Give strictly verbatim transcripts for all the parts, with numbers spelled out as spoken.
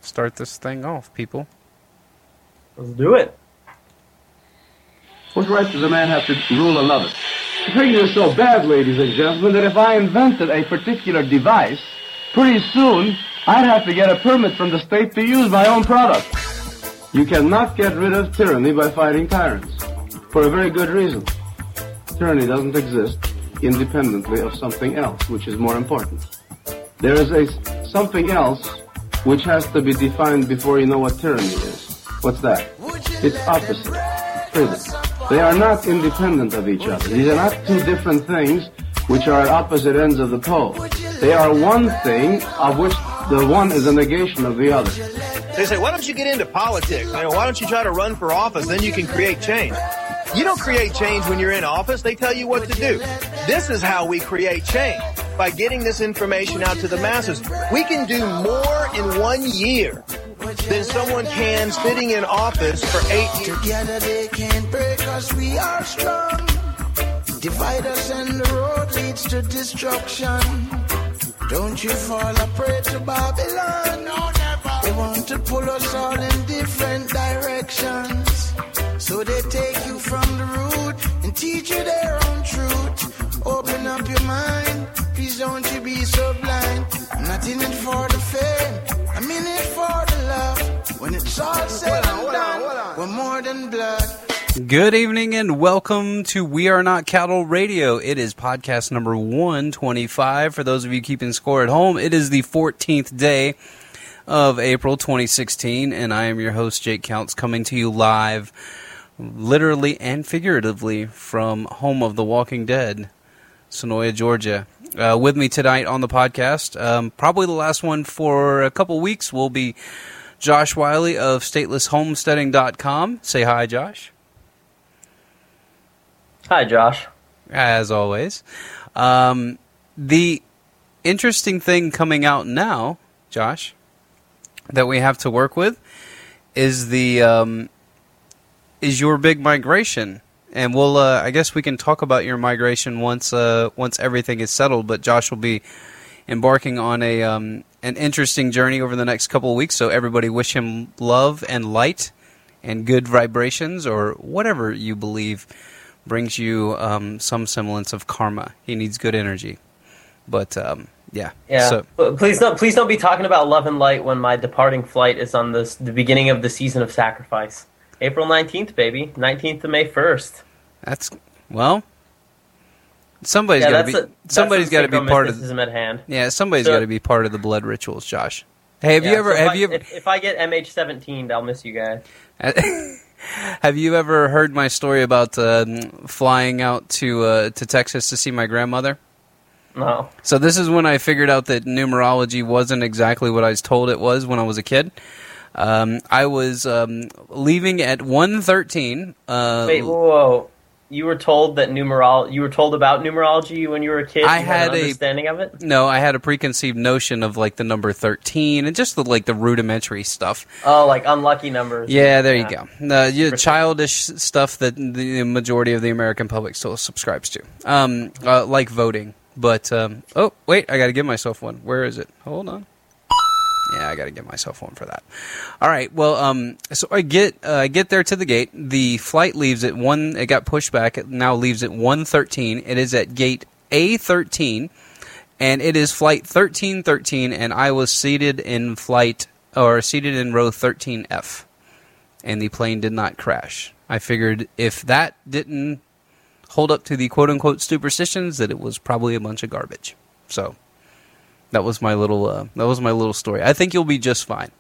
start this thing off, people. Let's do it. What right does a man have to rule another? The thing is so bad, ladies and gentlemen, that if I invented a particular device, pretty soon I'd have to get a permit from the state to use my own product. You cannot get rid of tyranny by fighting tyrants, for a very good reason. Tyranny doesn't exist independently of something else, which is more important. There is a something else which has to be defined before you know what tyranny is. What's that? It's opposite. Freedom. They are not independent of each other. These are not two different things which are at opposite ends of the pole. They are one thing of which the one is a negation of the other. They say, why don't you get into politics? You know, why don't you try to run for office? Then you can create change. You don't create change when you're in office. They tell you what to do. This is how we create change, by getting this information out to the masses. We can do more in one year than someone can sitting in office for eight years. Together they can't break us, we are strong. Divide us and the road leads to destruction. Don't you fall a prey to Babylon. No, never. They want to pull us all in different directions. So they take you from the root and teach you their own truth. Open up your mind, please don't you be so blind. I'm not in it for the fame, I'm in it for the love. When it's all said and done, we're more than blood. Good evening and welcome to We Are Not Cattle Radio. It is podcast number one twenty-five. For those of you keeping score at home, it is the fourteenth day of April twenty sixteen, and I am your host, Jake Counts, coming to you live, literally and figuratively, from home of the Walking Dead, Sonoya, Georgia. Uh, with me tonight on the podcast, um, probably the last one for a couple weeks, will be Josh Wiley of stateless homesteading dot com. Say hi, Josh. Hi, Josh. As always. Um, the interesting thing coming out now, Josh, that we have to work with is the um, is your big migration. And we'll, uh, I guess we can talk about your migration once uh, once everything is settled. But Josh will be embarking on a um, an interesting journey over the next couple of weeks. So everybody wish him love and light and good vibrations, or whatever you believe brings you um, some semblance of karma. He needs good energy. But um, yeah, yeah. So, please don't please don't be talking about love and light when my departing flight is on this the beginning of the season of sacrifice. April nineteenth, baby. nineteenth to May first. That's, well, somebody's yeah, got to be a, somebody's got to be part of at hand. Yeah, somebody's so, got to be part of the blood rituals, Josh. Hey, have yeah, you ever so have I, you ever, if, if I get M H seventeen, I'll miss you guys. Have you ever heard my story about uh, flying out to uh, to Texas to see my grandmother? No. So this is when I figured out that numerology wasn't exactly what I was told it was when I was a kid. Um, I was um, leaving at one thirteen. Uh, Wait, whoa, whoa. You were told that numerol you were told about numerology when you were a kid? I you had, had an a understanding of it? No, I had a preconceived notion of like the number thirteen and just the, like the rudimentary stuff. Oh, like unlucky numbers. Yeah, there yeah. you go. Uh, you, childish stuff that the majority of the American public still subscribes to, um, uh, like voting. But um, oh, wait, I got to give myself one. Where is it? Hold on. Yeah, I got to give myself one for that. All right. Well, um, so I get uh, I get there to the gate. The flight leaves at one. It got pushed back. It now leaves at one thirteen. It is at gate A thirteen, and it is flight thirteen thirteen. And I was seated in flight or seated in row thirteen F, and the plane did not crash. I figured if that didn't hold up to the quote unquote superstitions, that it was probably a bunch of garbage. So. That was my little. Uh, that was my little story. I think you'll be just fine.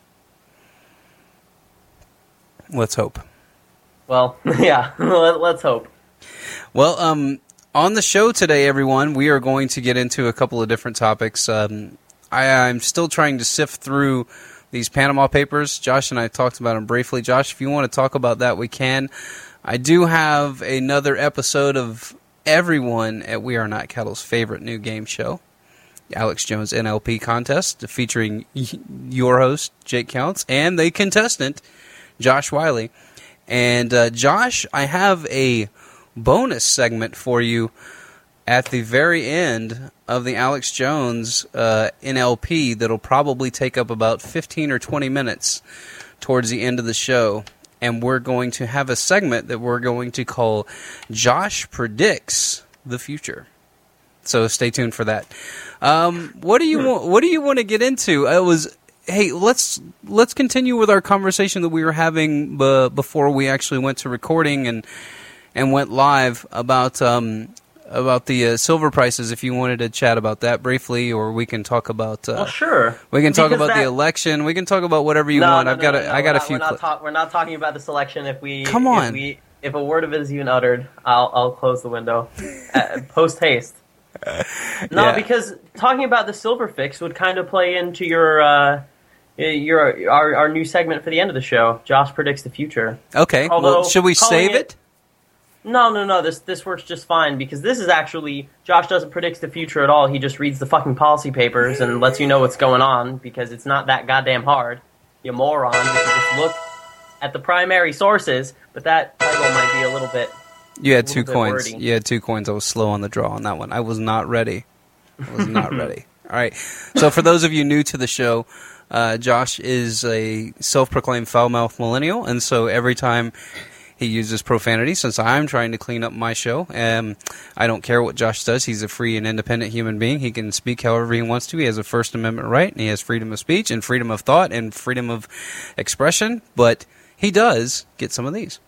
Let's hope. Well, yeah. Let's hope. Well, um, on the show today, everyone, we are going to get into a couple of different topics. Um, I, I'm still trying to sift through these Panama Papers. Josh and I talked about them briefly. Josh, if you want to talk about that, we can. I do have another episode of everyone at We Are Not Cattle's favorite new game show, Alex Jones N L P contest, featuring your host, Jake Counts, and the contestant, Josh Wiley. And uh, Josh, I have a bonus segment for you at the very end of the Alex Jones uh, N L P that'll probably take up about fifteen or twenty minutes towards the end of the show. And we're going to have a segment that we're going to call Josh Predicts the Future. So stay tuned for that. Um, what do you want, what do you want to get into? It was hey, let's let's continue with our conversation that we were having b- before we actually went to recording and and went live about um, about the uh, silver prices. If you wanted to chat about that briefly, or we can talk about. Uh, well, sure. We can talk Because about that... the election. We can talk about whatever you no, want. no, I've no, got no, a, no, I got not, a few. We're not, cli- talk, we're not talking about the selection. If we come on, if, we, if a word of it is even uttered, I'll I'll close the window uh, post haste. No, yeah. because talking about the silver fix would kind of play into your uh, your our our new segment for the end of the show. Josh predicts the future. Okay. Although, well, should we save it? it? No, no, no. This this works just fine because this is actually Josh doesn't predict the future at all. He just reads the fucking policy papers and lets you know what's going on because it's not that goddamn hard. You moron. You can just look at the primary sources, but that title might be a little bit. You had two bit coins. wordy. You had two coins. I was slow on the draw on that one. I was not ready. I was not ready. All right. So for those of you new to the show, uh, Josh is a self-proclaimed foul-mouthed millennial, and so every time he uses profanity, since I'm trying to clean up my show, um, I don't care what Josh does. He's a free and independent human being. He can speak however he wants to. He has a First Amendment right, and he has freedom of speech and freedom of thought and freedom of expression, but he does get some of these.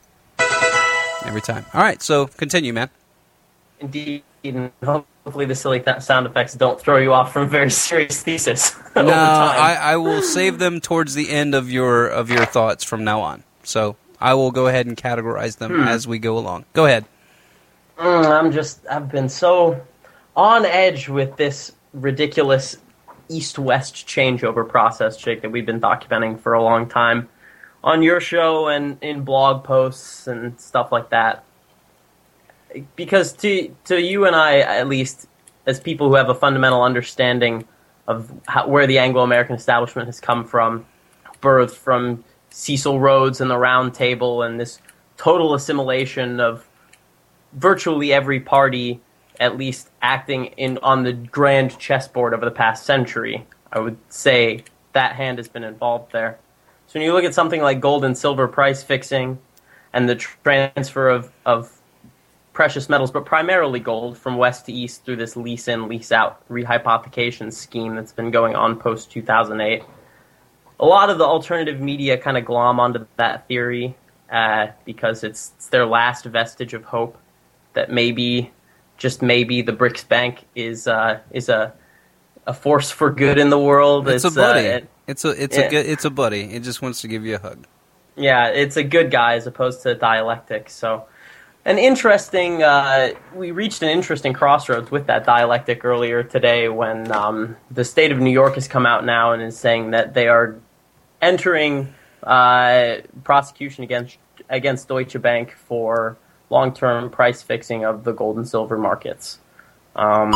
Every time. All right, so continue, man. Indeed, and hopefully the silly th- sound effects don't throw you off from a very serious thesis. No, over time. I, I will save them towards the end of your of your thoughts from now on. So I will go ahead and categorize them Hmm. as we go along. Go ahead. Mm, I'm just, I've been so on edge with this ridiculous east-west changeover process, Jake, that we've been documenting for a long time on your show and in blog posts and stuff like that. Because to to you and I, at least, as people who have a fundamental understanding of how, where the Anglo-American establishment has come from, birthed from Cecil Rhodes and the Round Table and this total assimilation of virtually every party, at least acting in on the grand chessboard over the past century, I would say that hand has been involved there. So when you look at something like gold and silver price fixing and the transfer of, of precious metals, but primarily gold, from west to east through this lease-in, lease-out rehypothecation scheme that's been going on post two thousand eight, a lot of the alternative media kind of glom onto that theory uh, because it's, it's their last vestige of hope that maybe, just maybe, the BRICS Bank is uh, is a a force for good in the world. It's, it's a buddy. Uh, it, it's a it's yeah. a good, it's a buddy. It just wants to give you a hug. Yeah, it's a good guy as opposed to dialectic. So, an interesting. Uh, we reached an interesting crossroads with that dialectic earlier today when um, the state of New York has come out now and is saying that they are entering uh, prosecution against against Deutsche Bank for long-term price fixing of the gold and silver markets. Um,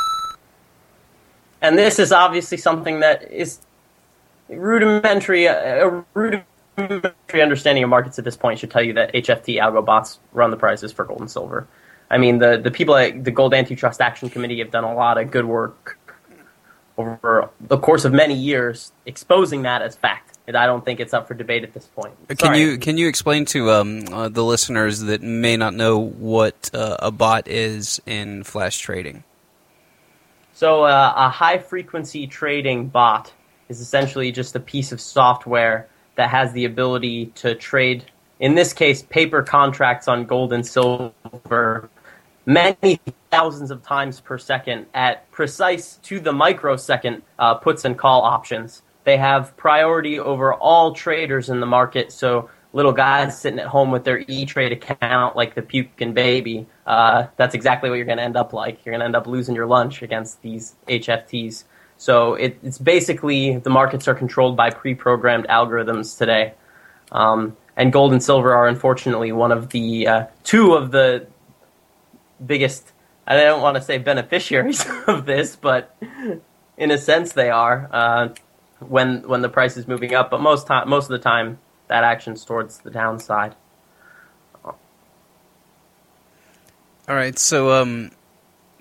and this is obviously something that is rudimentary. A rudimentary understanding of markets at this point should tell you that H F T algo bots run the prices for gold and silver. I mean, the, the people at the Gold Antitrust Action Committee have done a lot of good work over the course of many years exposing that as fact. And I don't think it's up for debate at this point. Can Sorry. you can you explain to um, uh, the listeners that may not know what uh, a bot is in flash trading? So uh, a high-frequency trading bot is essentially just a piece of software that has the ability to trade, in this case, paper contracts on gold and silver many thousands of times per second at precise, to the microsecond, uh, puts and call options. They have priority over all traders in the market, so little guys sitting at home with their E-Trade account like the puking baby, uh, that's exactly what you're going to end up like. You're going to end up losing your lunch against these H F Ts. So it, it's basically the markets are controlled by pre-programmed algorithms today. Um, and gold and silver are unfortunately one of the uh, two of the biggest, I don't want to say beneficiaries of this, but in a sense they are. Uh, when when the price is moving up, but most time, most of the time, that action's towards the downside. All right, so um,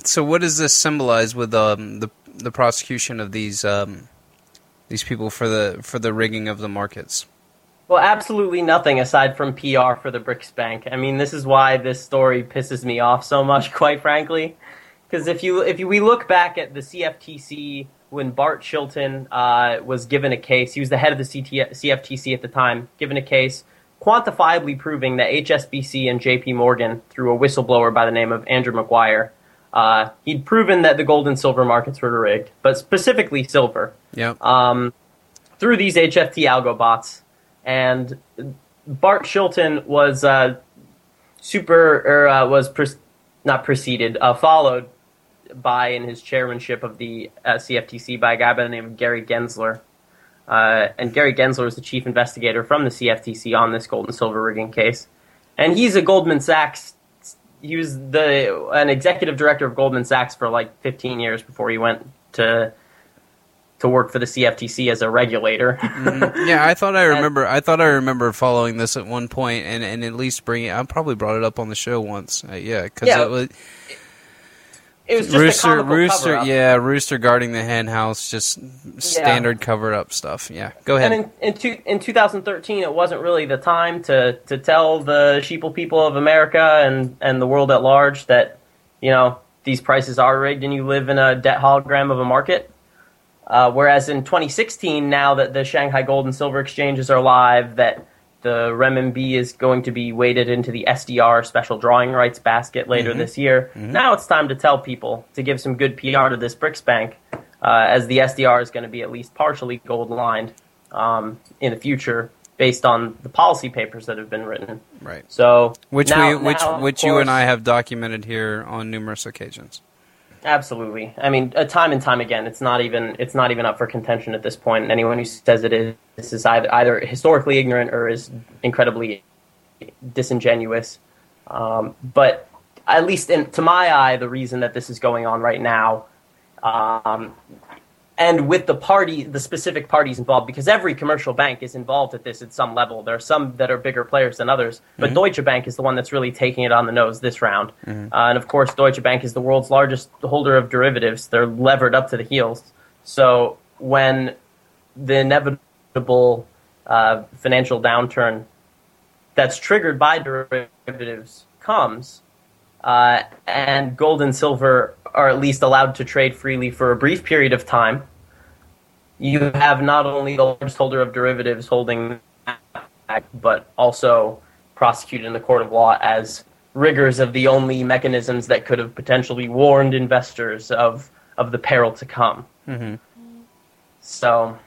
so what does this symbolize with um, the the prosecution of these um, these people for the for the rigging of the markets? Well, absolutely nothing aside from P R for the BRICS Bank. I mean, this is why this story pisses me off so much, quite frankly. Because if you if you, we look back at the C F T C when Bart Chilton uh, was given a case, he was the head of the C F T C at the time, given a case quantifiably proving that H S B C and J P Morgan, through a whistleblower by the name of Andrew Maguire, uh, he'd proven that the gold and silver markets were rigged, but specifically silver. Yep. Um, through these H F T algo bots. And Bart Chilton was uh, super, or uh, was pre- not preceded, uh, followed by, in his chairmanship of the uh, C F T C, by a guy by the name of Gary Gensler. Uh, and Gary Gensler is the chief investigator from the C F T C on this gold and silver rigging case. And he's a Goldman Sachs, he was the an executive director of Goldman Sachs for like fifteen years before he went to to work for the C F T C as a regulator. mm, yeah, I thought I remember. And, I thought I remember following this at one point, and, and at least bringing. I probably brought it up on the show once. Uh, yeah, because yeah, it was. It was just Rooster, a comical Rooster, cover-up. yeah, Rooster guarding the hen house, just standard yeah. cover-up stuff. Yeah, go ahead. And in in, two, in two thousand thirteen, it wasn't really the time to, to tell the sheeple people of America and, and the world at large that, you know, these prices are rigged and you live in a debt hologram of a market. Uh, whereas in twenty sixteen, now that the Shanghai Gold and Silver Exchanges are live, that the renminbi is going to be weighted into the S D R special drawing rights basket later mm-hmm. this year. Mm-hmm. Now it's time to tell people to give some good P R to this BRICS Bank, uh, as the S D R is going to be at least partially gold-lined um, in the future, based on the policy papers that have been written. Right. So which now, we, which now, which course, you and I have documented here on numerous occasions. Absolutely. I mean, uh, time and time again, it's not even it's not even up for contention at this point. And anyone who says it is this is either either historically ignorant or is incredibly disingenuous. Um, but at least in, to my eye, the reason that this is going on right now, um, and with the party, the specific parties involved, because every commercial bank is involved at this at some level. There are some that are bigger players than others, but mm-hmm. Deutsche Bank is the one that's really taking it on the nose this round. Mm-hmm. Uh, and of course, Deutsche Bank is the world's largest holder of derivatives. They're levered up to the heels. So when the inevitable uh, financial downturn that's triggered by derivatives comes, uh, and gold and silver are at least allowed to trade freely for a brief period of time, you have not only the largest holder of derivatives holding that, but also prosecuted in the court of law as riggers of the only mechanisms that could have potentially warned investors of, of the peril to come. Mm-hmm. So,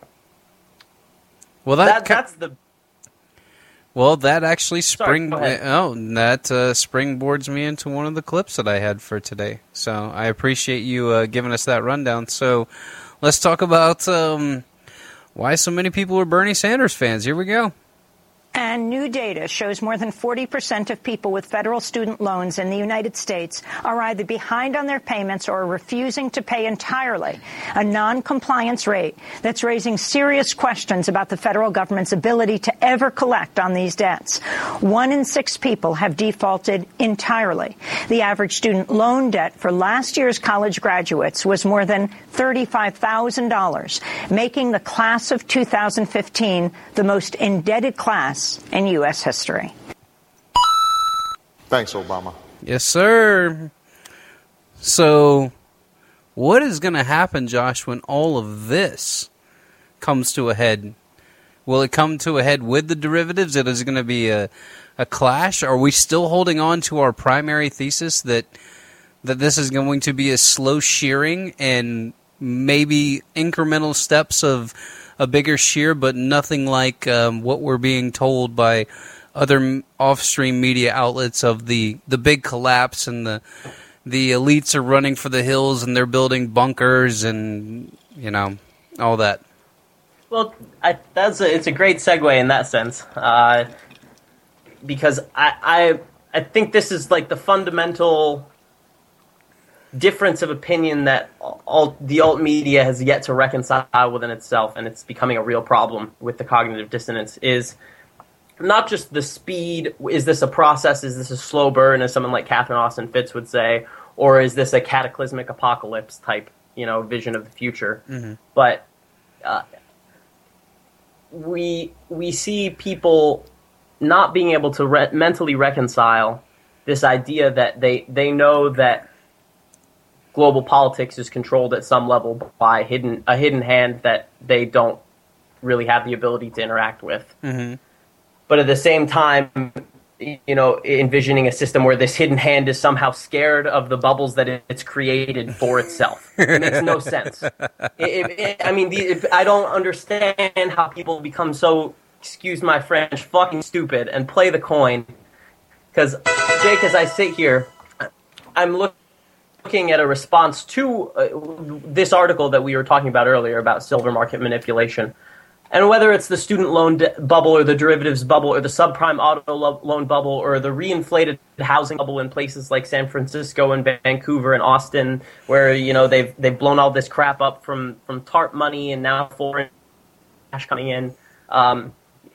well, that, that ca- that's the... Well, that actually spring Sorry, oh that uh, springboards me into one of the clips that I had for today. So I appreciate you uh, giving us that rundown. So let's talk about um, why so many people are Bernie Sanders fans. Here we go. And new data shows more than forty percent of people with federal student loans in the United States are either behind on their payments or refusing to pay entirely, a non-compliance rate that's raising serious questions about the federal government's ability to ever collect on these debts. One in six people have defaulted entirely. The average student loan debt for last year's college graduates was more than thirty-five thousand dollars, making the class of two thousand fifteen the most indebted class in U S history. Thanks, Obama. Yes, sir. So, what is going to happen, Josh, when all of this comes to a head? Will it come to a head with the derivatives? Is it going to be a, a clash? Are we still holding on to our primary thesis that that this is going to be a slow shearing and maybe incremental steps of a bigger shear, but nothing like um, what we're being told by other off-stream media outlets of the, the big collapse and the the elites are running for the hills and they're building bunkers and, you know, all that. Well, I, that's a, it's a great segue in that sense, uh, because I, I I think this is like the fundamental difference of opinion that all, the alt media has yet to reconcile within itself, and it's becoming a real problem with the cognitive dissonance, is not just the speed, is this a process, is this a slow burn, as someone like Catherine Austin Fitts would say, or is this a cataclysmic apocalypse type, you know, vision of the future? Mm-hmm. But uh, we we see people not being able to re- mentally reconcile this idea that they they know that global politics is controlled at some level by hidden a hidden hand that they don't really have the ability to interact with. Mm-hmm. But at the same time, you know, envisioning a system where this hidden hand is somehow scared of the bubbles that it's created for itself. It makes no sense. It, it, it, I mean, the, it, I don't understand how people become so, excuse my French, fucking stupid and play the coin. Because, Jake, as I sit here, I'm look, looking at a response to uh, this article that we were talking about earlier about silver market manipulation. And whether it's the student loan de- bubble or the derivatives bubble or the subprime auto lo- loan bubble or the reinflated housing bubble in places like San Francisco and Vancouver and Austin, where, you know, they've they've blown all this crap up from, from TARP money and now foreign cash coming in, um,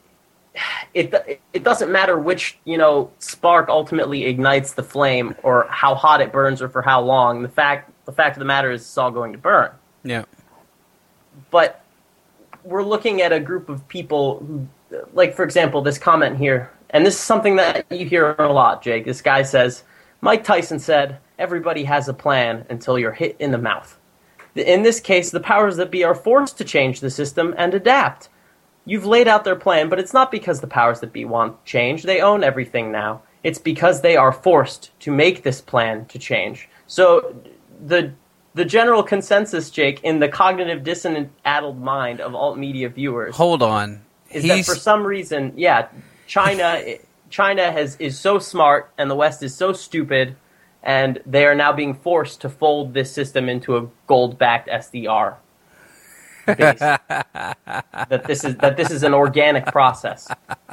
it it doesn't matter which, you know, spark ultimately ignites the flame or how hot it burns or for how long. The fact the fact of the matter is it's all going to burn. Yeah. But we're looking at a group of people who, like, for example, this comment here, and this is something that you hear a lot, Jake. This guy says, Mike Tyson said, everybody has a plan until you're hit in the mouth. In this case, the powers that be are forced to change the system and adapt. You've laid out their plan, but it's not because the powers that be want change. They own everything now. It's because they are forced to make this plan to change. So the the general consensus, Jake, in the cognitive dissonant addled mind of alt media viewers, hold on, is He's... that for some reason, yeah, China China has is so smart and the West is so stupid, and they are now being forced to fold this system into a gold-backed S D R. Base. that this is that this is an organic process.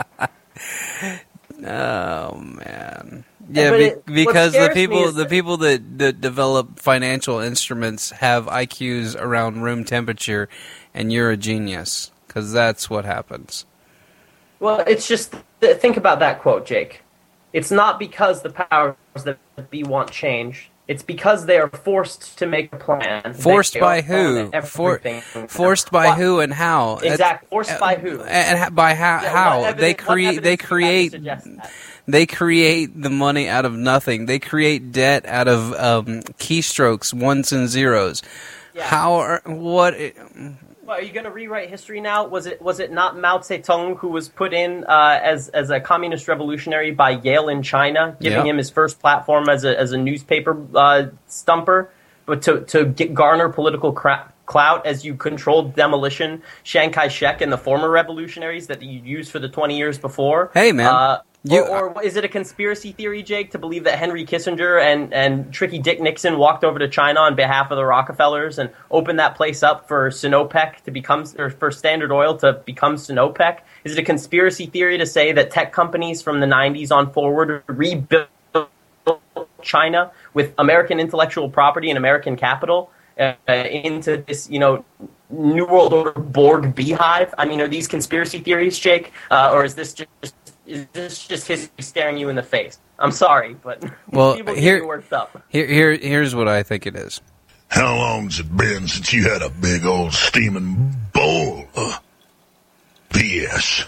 Oh man, yeah, But be, it- what because the scares me people is the that- people that, that develop financial instruments have I Qs around room temperature, and you're a genius because that's what happens. Well, it's just think about that quote, Jake. It's not because the powers that be want change. It's because they are forced to make a plan. Forced They by are who? on For, everything. forced by Why- who and how? Exactly. That's- Forced by who? And, and by how? Yeah, how what they evidence- what create? They evidence do you have to create. suggest that? They create the money out of nothing. They create debt out of um, keystrokes, ones and zeros. Yeah. How? Are, what? Well, are you going to rewrite history now? Was it was it not Mao Zedong who was put in uh, as as a communist revolutionary by Yale in China, giving Yeah. him his first platform as a as a newspaper uh, stumper, but to to get, garner political cra- clout as you controlled demolition, Chiang Kai-shek and the former revolutionaries that you used for the twenty years before? Hey, man. Uh, You- or, or is it a conspiracy theory, Jake, to believe that Henry Kissinger and, and Tricky Dick Nixon walked over to China on behalf of the Rockefellers and opened that place up for Sinopec to become, or for Standard Oil to become Sinopec? Is it a conspiracy theory to say that tech companies from the nineties on forward rebuilt China with American intellectual property and American capital uh, into this, you know, New World Order Borg beehive? I mean, are these conspiracy theories, Jake, uh, or is this just Is this just history staring you in the face? I'm sorry, but Well, people here- get me worked up. Here, here, here's what I think it is. How long's it been since you had a big old steaming bowl of B S?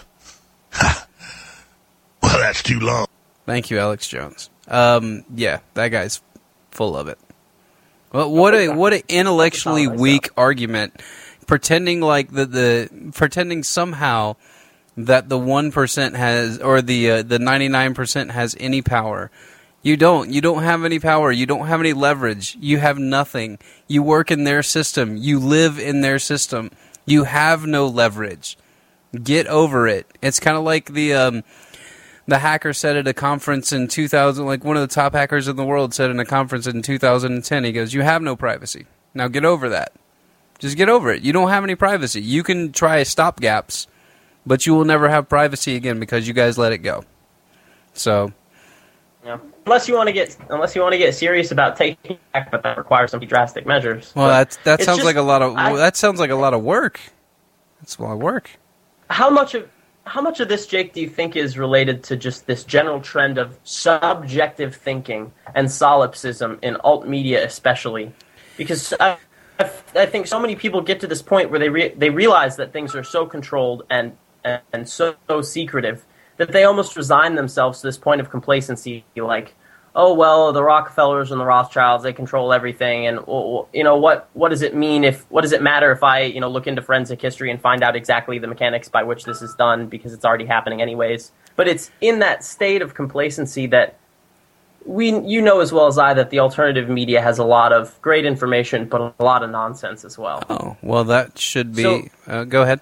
Well, that's too long. Thank you, Alex Jones. Um, yeah, that guy's full of it. Well, what a what an intellectually weak argument, pretending like the the pretending somehow that the one percent has or the uh, the ninety nine percent has any power. You don't. You don't have any power. You don't have any leverage. You have nothing. You work in their system. You live in their system. You have no leverage. Get over it. It's kind of like the um, the hacker said at a conference in two thousand, like one of the top hackers in the world said in a conference in two thousand ten, he goes, you have no privacy. Now get over that. Just get over it. You don't have any privacy. You can try stopgaps, but you will never have privacy again because you guys let it go. So... Yeah. Unless you want to get, unless you want to get serious about taking back, but that requires some drastic measures. Well, But that that it's sounds just- like a lot of I- that sounds like a lot of work. That's a lot of work. How much of how much of this, Jake, do you think is related to just this general trend of subjective thinking and solipsism in alt media, especially? Because I, I think so many people get to this point where they re- they realize that things are so controlled and and, and so, so secretive that they almost resign themselves to this point of complacency, like, oh, well, the Rockefellers and the Rothschilds, they control everything, and, you know, what what does it mean if, what does it matter if I, you know, look into forensic history and find out exactly the mechanics by which this is done, because it's already happening anyways. But it's in that state of complacency that we, you know as well as I, that the alternative media has a lot of great information, but a lot of nonsense as well. Oh, well, that should be, So, uh, go ahead.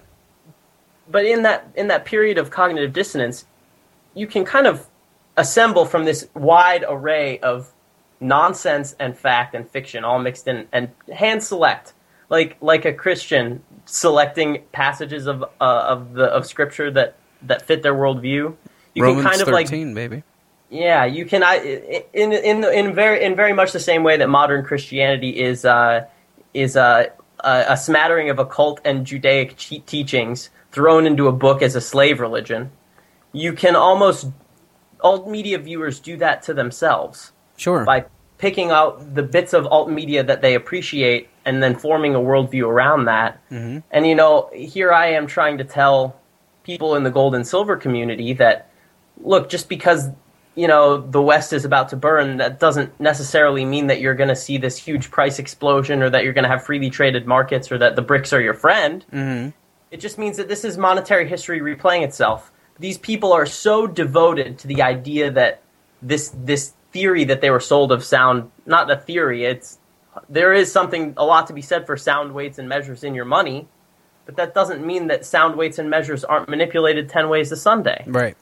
But in that in that period of cognitive dissonance, you can kind of assemble from this wide array of nonsense and fact and fiction all mixed in, and hand select, like like a Christian selecting passages of uh, of the of scripture that, that fit their worldview. You Romans can kind of thirteen, like, baby. Yeah, you can. I in in in very in very much the same way that modern Christianity is uh, is uh, a, a smattering of occult and Judaic che- teachings thrown into a book as a slave religion. You can almost alt media viewers do that to themselves. Sure. By picking out the bits of alt media that they appreciate and then forming a worldview around that. Mm-hmm. And, you know, here I am trying to tell people in the gold and silver community that, look, just because, you know, the West is about to burn, that doesn't necessarily mean that you're going to see this huge price explosion or that you're going to have freely traded markets or that the BRICS are your friend. Mm-hmm. It just means that this is monetary history replaying itself. These people are so devoted to the idea that this this theory that they were sold of sound, not a theory, it's there is something, a lot to be said for sound weights and measures in your money, but that doesn't mean that sound weights and measures aren't manipulated ten ways a Sunday. Right.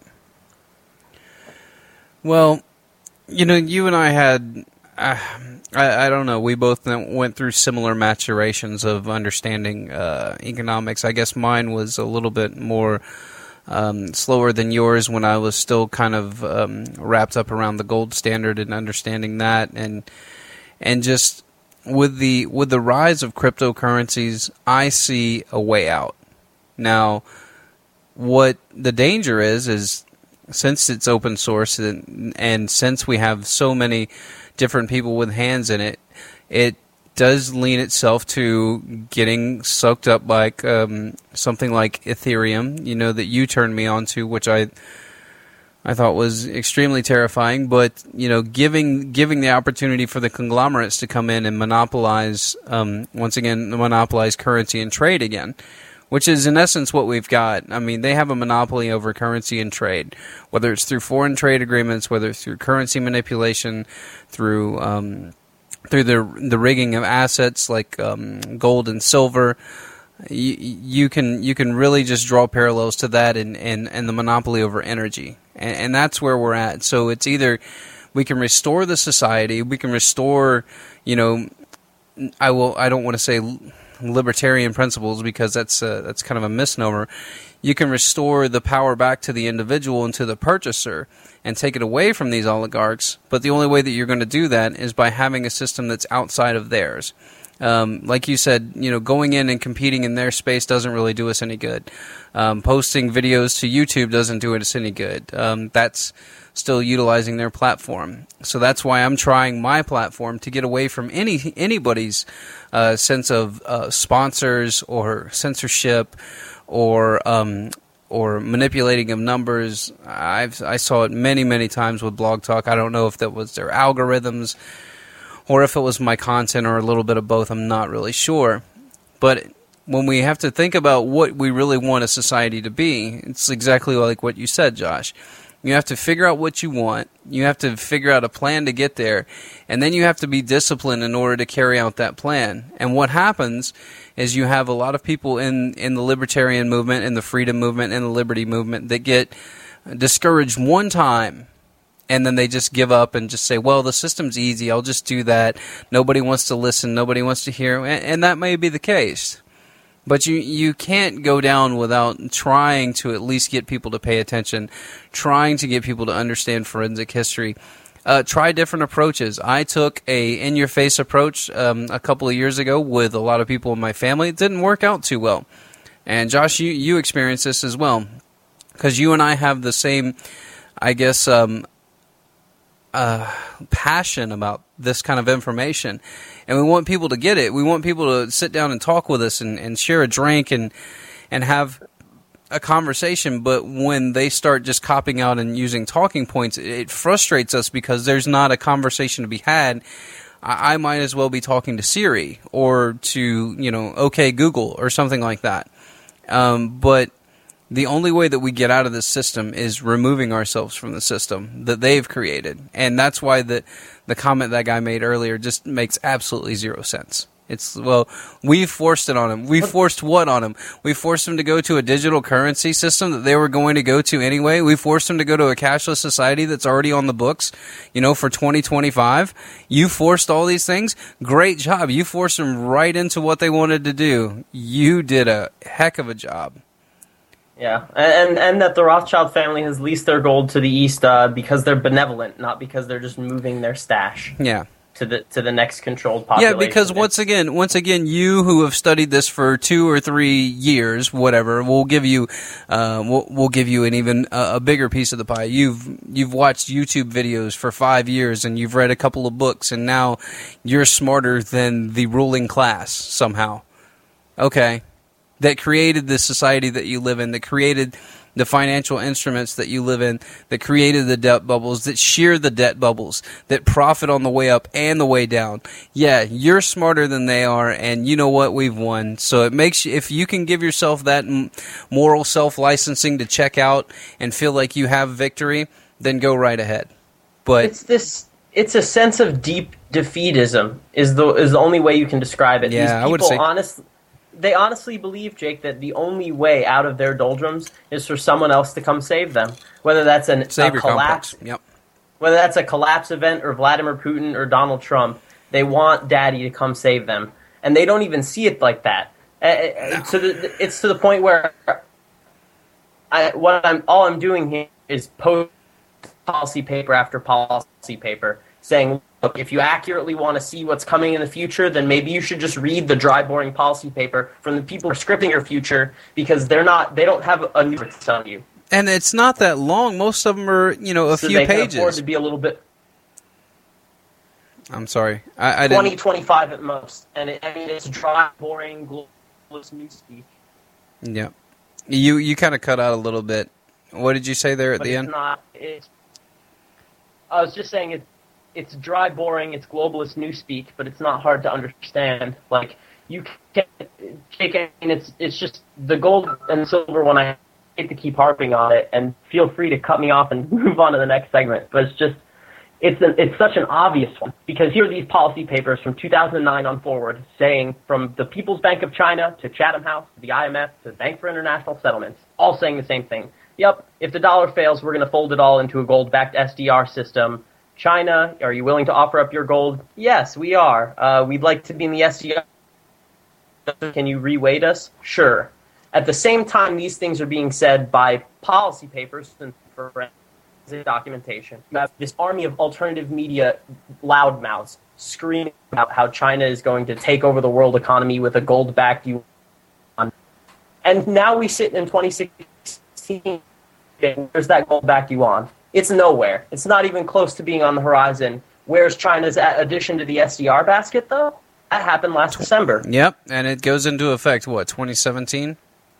Well, you know, you and I had, uh, I, I don't know, we both went through similar maturations of understanding uh, economics. I guess mine was a little bit more Um, slower than yours when I was still kind of um, wrapped up around the gold standard and understanding that, and and just with the with the rise of cryptocurrencies, I see a way out. Now, what the danger is is since it's open source and, and since we have so many different people with hands in it, it does lean itself to getting soaked up like um, something like Ethereum, you know, that you turned me on to, which I I thought was extremely terrifying. But, you know, giving giving the opportunity for the conglomerates to come in and monopolize, um, once again, monopolize currency and trade again, which is in essence what we've got. I mean, they have a monopoly over currency and trade, whether it's through foreign trade agreements, whether it's through currency manipulation, through Um, through the the rigging of assets like um, gold and silver. You, you can you can really just draw parallels to that and, and, and the monopoly over energy. And, and that's where we're at. So it's either we can restore the society, we can restore, you know, I will I don't want to say libertarian principles because that's a, that's kind of a misnomer. You can restore the power back to the individual and to the purchaser and take it away from these oligarchs, but the only way that you're going to do that is by having a system that's outside of theirs. Um, like you said, you know, going in and competing in their space doesn't really do us any good. Um, posting videos to YouTube doesn't do us any good. Um, that's still utilizing their platform. So that's why I'm trying my platform to get away from any anybody's uh, sense of uh, sponsors or censorship or um, or manipulating of numbers. I've I saw it many, many times with Blog Talk. I don't know if that was their algorithms or if it was my content or a little bit of both. I'm not really sure. But when we have to think about what we really want a society to be, it's exactly like what you said, Josh. You have to figure out what you want. You have to figure out a plan to get there. And then you have to be disciplined in order to carry out that plan. And what happens is you have a lot of people in, in the libertarian movement, in the freedom movement, and the liberty movement that get discouraged one time. And then they just give up and just say, well, the system's easy. I'll just do that. Nobody wants to listen. Nobody wants to hear. And, and that may be the case. But you, you can't go down without trying to at least get people to pay attention, trying to get people to understand forensic history. Uh, try different approaches. I took a in-your-face approach um, a couple of years ago with a lot of people in my family. It didn't work out too well. And Josh, you, you experienced this as well. because you and I have the same, I guess, um, uh, passion about this kind of information, and we want people to get it. We want people to sit down and talk with us and, and share a drink and and have a conversation. But when they start just copying out and using talking points, it frustrates us because there's not a conversation to be had. I, I might as well be talking to Siri or to, you know, OK Google or something like that. Um, but the only way that we get out of this system is removing ourselves from the system that they've created. And that's why the, the comment that guy made earlier just makes absolutely zero sense. It's, well, we forced it on him. We forced what on him? We forced him to go to a digital currency system that they were going to go to anyway. We forced him to go to a cashless society that's already on the books, you know, for twenty twenty-five. You forced all these things. Great job. You forced them right into what they wanted to do. You did a heck of a job. Yeah, and and that the Rothschild family has leased their gold to the East uh, because they're benevolent, not because they're just moving their stash. Yeah. To the to the next controlled population. Yeah, because once again, once again, you who have studied this for two or three years, whatever, we'll give you, uh, we'll, we'll give you an even uh, a bigger piece of the pie. You've you've watched YouTube videos for five years, and you've read a couple of books, and now you're smarter than the ruling class somehow. Okay. That created the society that you live in, that created the financial instruments that you live in, that created the debt bubbles, that shear the debt bubbles, that profit on the way up and the way down. Yeah, you're smarter than they are, and you know what? We've won. So it makes you, if you can give yourself that moral self-licensing to check out and feel like you have victory, then go right ahead. But it's this. It's a sense of deep defeatism. Is the is the only way you can describe it. Yeah, These people I would say. Honestly, They honestly believe, Jake, that the only way out of their doldrums is for someone else to come save them. Whether that's an, a collapse, yep. whether that's a collapse event or Vladimir Putin or Donald Trump, they want Daddy to come save them, and they don't even see it like that. Uh, so the, it's to the point where I, what I'm all I'm doing here is post policy paper after policy paper, saying, look, if you accurately want to see what's coming in the future, then maybe you should just read the dry, boring policy paper from the people who are scripting your future, because they're not, they don't have a new to tell you. And it's not that long. Most of them are, you know, a so few they pages. Can afford to be a little bit. I'm sorry, I, I twenty, didn't. twenty-five at most, and it, I mean it's dry, boring, globalist newspeak. Yeah, you you kind of cut out a little bit. What did you say there at but the it's end? Not, it's, I was just saying it's it's dry, boring, it's globalist newspeak, but it's not hard to understand. Like you can take it, and it's it's just the gold and silver one. I hate to keep harping on it, and feel free to cut me off and move on to the next segment. But it's just it's an, it's such an obvious one, because here are these policy papers from two thousand nine on forward saying, from the People's Bank of China to Chatham House to the I M F to the Bank for International Settlements, all saying the same thing. Yep, if the dollar fails, we're going to fold it all into a gold-backed S D R system. China, are you willing to offer up your gold? Yes, we are. Uh, we'd like to be in the S D R. Can you re-weight us? Sure. At the same time, these things are being said by policy papers and forensic documentation. You have this army of alternative media loudmouths screaming about how China is going to take over the world economy with a gold-backed yuan. And now we sit in twenty sixteen, where's that gold-backed yuan? It's nowhere. It's not even close to being on the horizon. Where's China's addition to the S D R basket, though? That happened last December. Yep, and it goes into effect, what, twenty seventeen?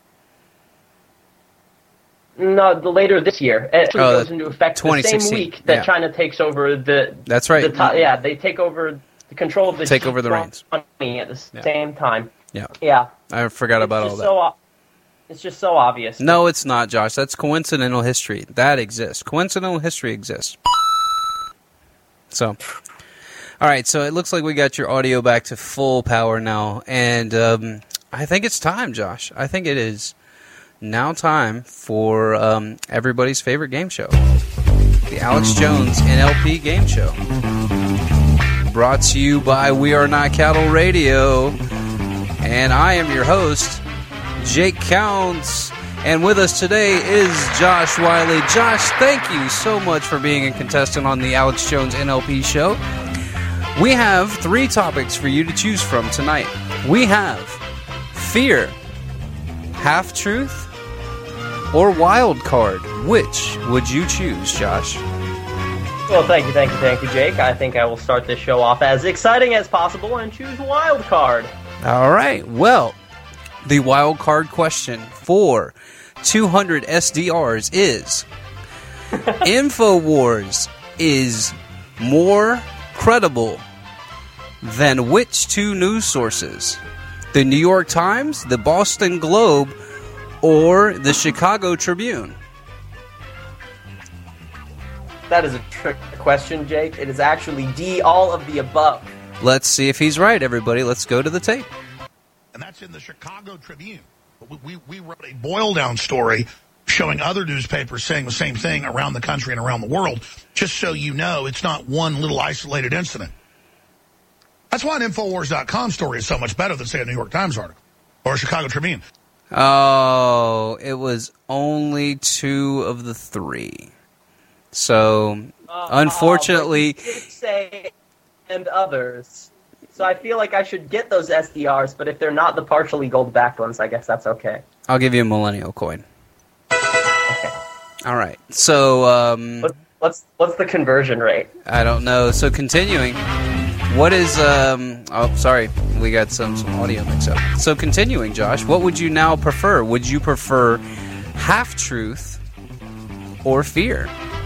No, the later this year. It actually oh, goes into effect the same week that yeah. China takes over the... That's right. The to- yeah, they take over the control of the... Take over the reins. Money at the yeah. same time. Yeah. Yeah. I forgot it's about all that. So, it's just so obvious. No, it's not, Josh. That's coincidental history. That exists. Coincidental history exists. So, all right. So it looks like we got your audio back to full power now, and um, I think it's time, Josh. I think it is now time for um, everybody's favorite game show, the Alex Jones N L P Game Show, brought to you by We Are Not Cattle Radio, and I am your host, Jake Counts, and with us today is Josh Wiley. Josh, thank you so much for being a contestant on the Alex Jones N L P show. We have three topics for you to choose from tonight. We have fear, half-truth, or wild card? Which would you choose, Josh? Well, thank you, thank you, thank you, Jake. I think I will start this show off as exciting as possible and choose wild card. All right. Well, the wild card question for two hundred S D Rs is: InfoWars is more credible than which two news sources? The New York Times, the Boston Globe, or the Chicago Tribune? That is a trick question, Jake. It is actually D, all of the above. Let's see if he's right, everybody. Let's go to the tape. And that's in the Chicago Tribune. We, we, we wrote a boil-down story showing other newspapers saying the same thing around the country and around the world, just so you know it's not one little isolated incident. That's why an Infowars dot com story is so much better than, say, a New York Times article or a Chicago Tribune. Oh, it was only two of the three. So, uh, unfortunately... Oh, you did say and others. So I feel like I should get those S D Rs, but if they're not the partially gold-backed ones, I guess that's okay. I'll give you a millennial coin. Okay. All right. So, um... What, what's, what's the conversion rate? I don't know. So, continuing... What is, um, oh, sorry, we got some, some audio mix-up. So continuing, Josh, what would you now prefer? Would you prefer half-truth or fear?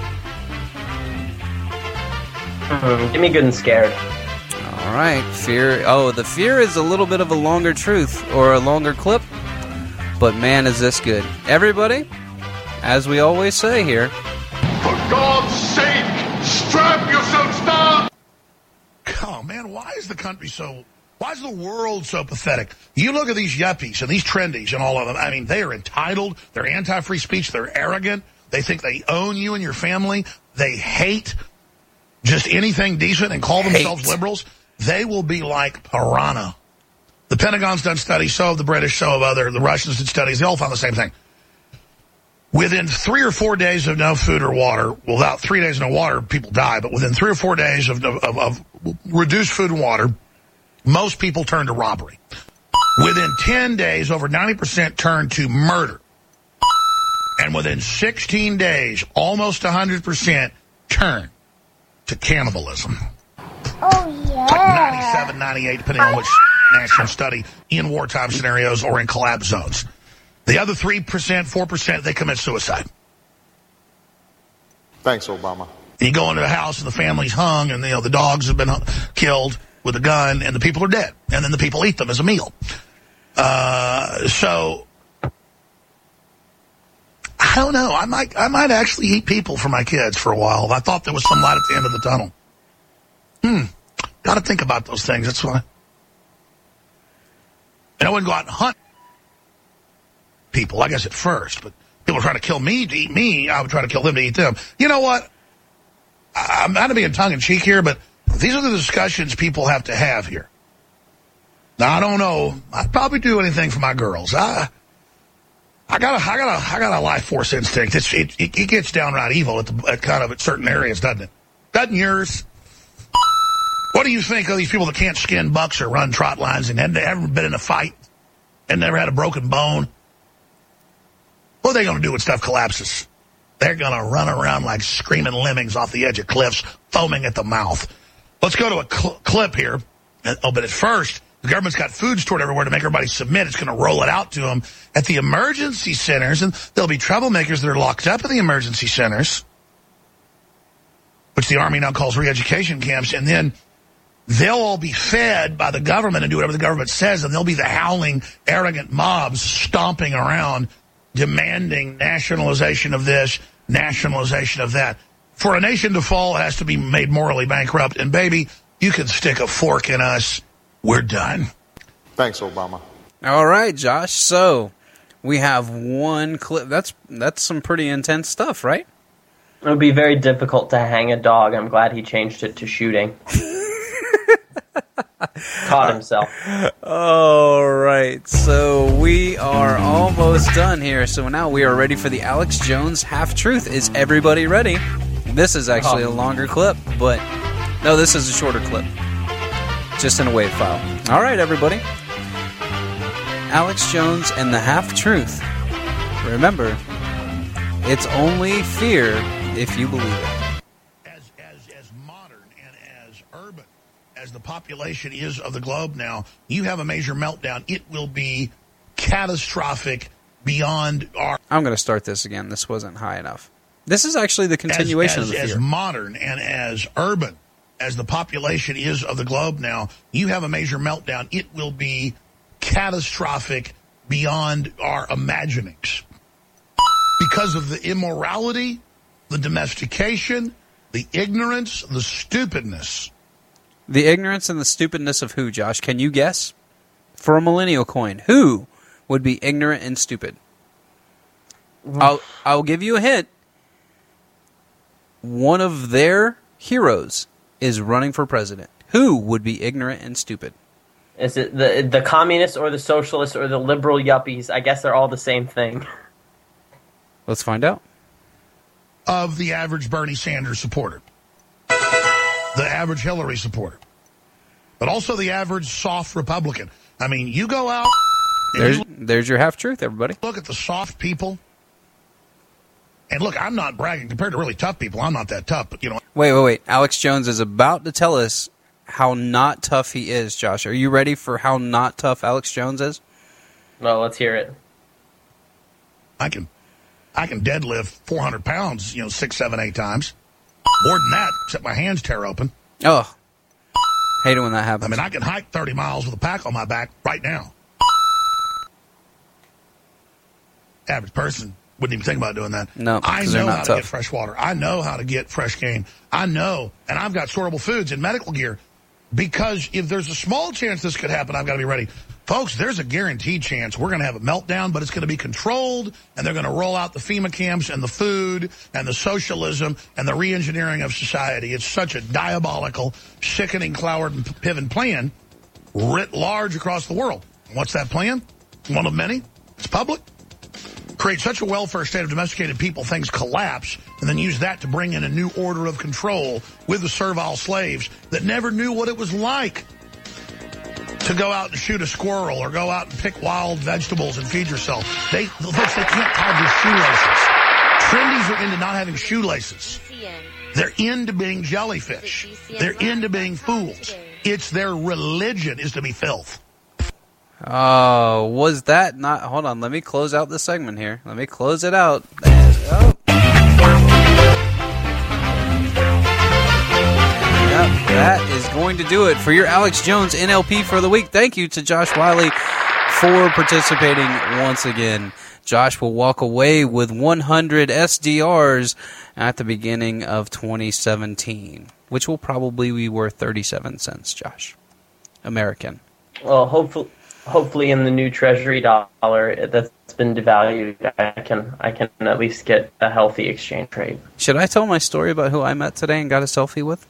Mm-hmm. Give me good and scared. All right, fear. Oh, the fear is a little bit of a longer truth or a longer clip, but man, is this good. Everybody, as we always say here. For God's sake, strap yourselves down! Oh, man, why is the country so... Why is the world so pathetic? You look at these yuppies and these trendies and all of them. I mean, they are entitled. They're anti-free speech. They're arrogant. They think they own you and your family. They hate just anything decent and call themselves hate. liberals. They will be like piranha. The Pentagon's done studies, so have the British, so have other. The Russians did studies. They all found the same thing. Within three or four days of no food or water, well, without three days of no water, people die, but within three or four days of, of, of reduced food and water, most people turn to robbery. Within ten days, over ninety percent turn to murder. And within sixteen days, almost one hundred percent turn to cannibalism. Oh, yeah. Like ninety-seven, ninety-eight, depending on which national study, in wartime scenarios or in collapse zones. The other three percent, four percent, they commit suicide. Thanks, Obama. You go into a house and the family's hung and, you know, the dogs have been killed with a gun and the people are dead. And then the people eat them as a meal. Uh, so, I don't know. I might, I might actually eat people for my kids for a while. I thought there was some light at the end of the tunnel. Hmm. Got to think about those things. That's why. And I wouldn't go out and hunt people, I guess, at first, but people trying to kill me to eat me, I would try to kill them to eat them. You know what? I'm not being tongue-in-cheek here, but these are the discussions people have to have here. Now, I don't know. I'd probably do anything for my girls. I I got a, I got a, I got a life force instinct. It's, it, it, it gets downright evil at, the, at kind of at certain areas, doesn't it? Doesn't yours? What do you think of these people that can't skin bucks or run trot lines and haven't been in a fight and never had a broken bone? What are they going to do when stuff collapses? They're going to run around like screaming lemmings off the edge of cliffs, foaming at the mouth. Let's go to a cl- clip here. Oh, but at first, the government's got food stored everywhere to make everybody submit. It's going to roll it out to them at the emergency centers, and there'll be troublemakers that are locked up in the emergency centers, which the Army now calls re-education camps, and then they'll all be fed by the government and do whatever the government says, and they'll be the howling, arrogant mobs stomping around demanding nationalization of this, nationalization of that. For a nation to fall, it has to be made morally bankrupt. And, baby, you can stick a fork in us. We're done. Thanks, Obama. All right, Josh. So we have one clip. That's that's some pretty intense stuff, right? It would be very difficult to hang a dog. I'm glad he changed it to shooting. Caught himself. All right, so we are almost done here. So now we are ready for the Alex Jones half-truth. Is everybody ready? This is actually a longer clip, but no, this is a shorter clip. Just in a WAV file. All right, everybody. Alex Jones and the half-truth. Remember, It's only fear if you believe it. As, as, as modern and as urban as the population is of the globe now, you have a major meltdown. It will be catastrophic beyond our... I'm going to start this again. This wasn't high enough. This is actually the continuation as, as, of the fear. As modern and as urban as the population is of the globe now, you have a major meltdown. It will be catastrophic beyond our imaginings. Because of the immorality, the domestication, the ignorance, the stupidness. The ignorance and the stupidness of who, Josh? Can you guess? For a millennial coin, who would be ignorant and stupid? I'll, I'll give you a hint. One of their heroes is running for president. Who would be ignorant and stupid? Is it the the communists or the socialists or the liberal yuppies? I guess they're all the same thing. Let's find out. Of the average Bernie Sanders supporter. The average Hillary supporter. But also the average soft Republican. I mean, you go out... There's, you there's your half-truth, everybody. Look at the soft people. And look, I'm not bragging. Compared to really tough people, I'm not that tough. But, you know... Wait, wait, wait. Alex Jones is about to tell us how not tough he is, Josh. Are you ready for how not tough Alex Jones is? Well, let's hear it. I can... I can deadlift four hundred pounds, you know, six, seven, eight times. More than that, except my hands tear open. Oh. Hate it when that happens. I mean, I can hike thirty miles with a pack on my back right now. Average person wouldn't even think about doing that. No, I because they're know not how tough. to get fresh water. I know how to get fresh game. I know, and I've got sortable foods and medical gear. Because if there's a small chance this could happen, I've got to be ready. Folks, there's a guaranteed chance we're going to have a meltdown, but it's going to be controlled, and they're going to roll out the FEMA camps and the food and the socialism and the re-engineering of society. It's such a diabolical, sickening, cloud and pivot plan writ large across the world. What's that plan? One of many. It's public. Create such a welfare state of domesticated people, things collapse, and then use that to bring in a new order of control with the servile slaves that never knew what it was like to go out and shoot a squirrel or go out and pick wild vegetables and feed yourself. They, folks, they can't tie their shoelaces. Trendies are into not having shoelaces. They're into being jellyfish. They're into being fools. It's their religion is to be filth. Oh, was that not... Hold on, let me close out this segment here. Let me close it out. Oh. Yep, that is going to do it for your Alex Jones N L P for the week. Thank you to Josh Wiley for participating once again. Josh will walk away with one hundred S D Rs at the beginning of twenty seventeen, which will probably be worth thirty-seven cents, Josh. American. Well, hopefully... Hopefully, in the new Treasury dollar that's been devalued, I can I can at least get a healthy exchange rate. Should I tell my story about who I met today and got a selfie with?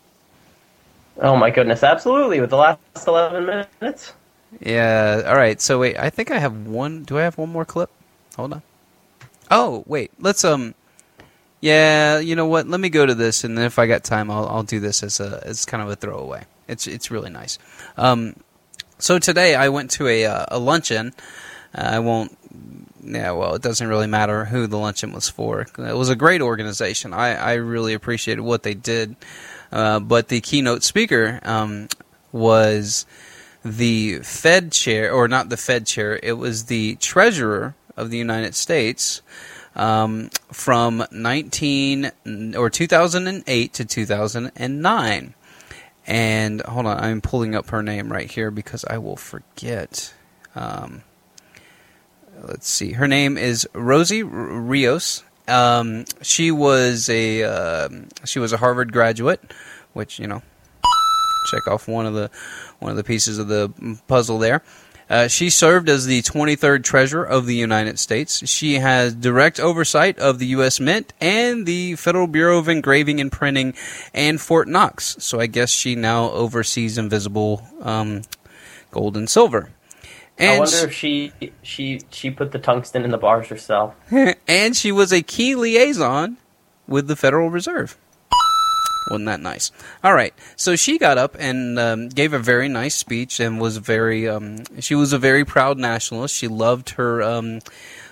Oh my goodness, absolutely! With the last eleven minutes. Yeah. All right. So wait, I think I have one. Do I have one more clip? Hold on. Oh wait, let's um. Yeah, you know what? Let me go to this, and then if I got time, I'll I'll do this as a as kind of a throwaway. It's it's really nice. Um. So today I went to a uh, a luncheon. Uh, I won't. Yeah, well, it doesn't really matter who the luncheon was for. It was a great organization. I, I really appreciated what they did. Uh, but the keynote speaker um, was the Fed chair, or not the Fed chair. It was the Treasurer of the United States um, from nineteen or two thousand eight to two thousand nine. And hold on, I'm pulling up her name right here because I will forget. Um, let's see. Her name is Rosie Rios. Um, she was a uh, she was a Harvard graduate, which, you know, check off one of the one of the pieces of the puzzle there. Uh, she served as the twenty-third Treasurer of the United States. She has direct oversight of the U S Mint and the Federal Bureau of Engraving and Printing and Fort Knox. So I guess she now oversees invisible um, gold and silver. And I wonder if she she she put the tungsten in the bars herself. And she was a key liaison with the Federal Reserve. Wasn't that nice? All right, so she got up and um, gave a very nice speech and was very. Um, she was a very proud nationalist. She loved her, um,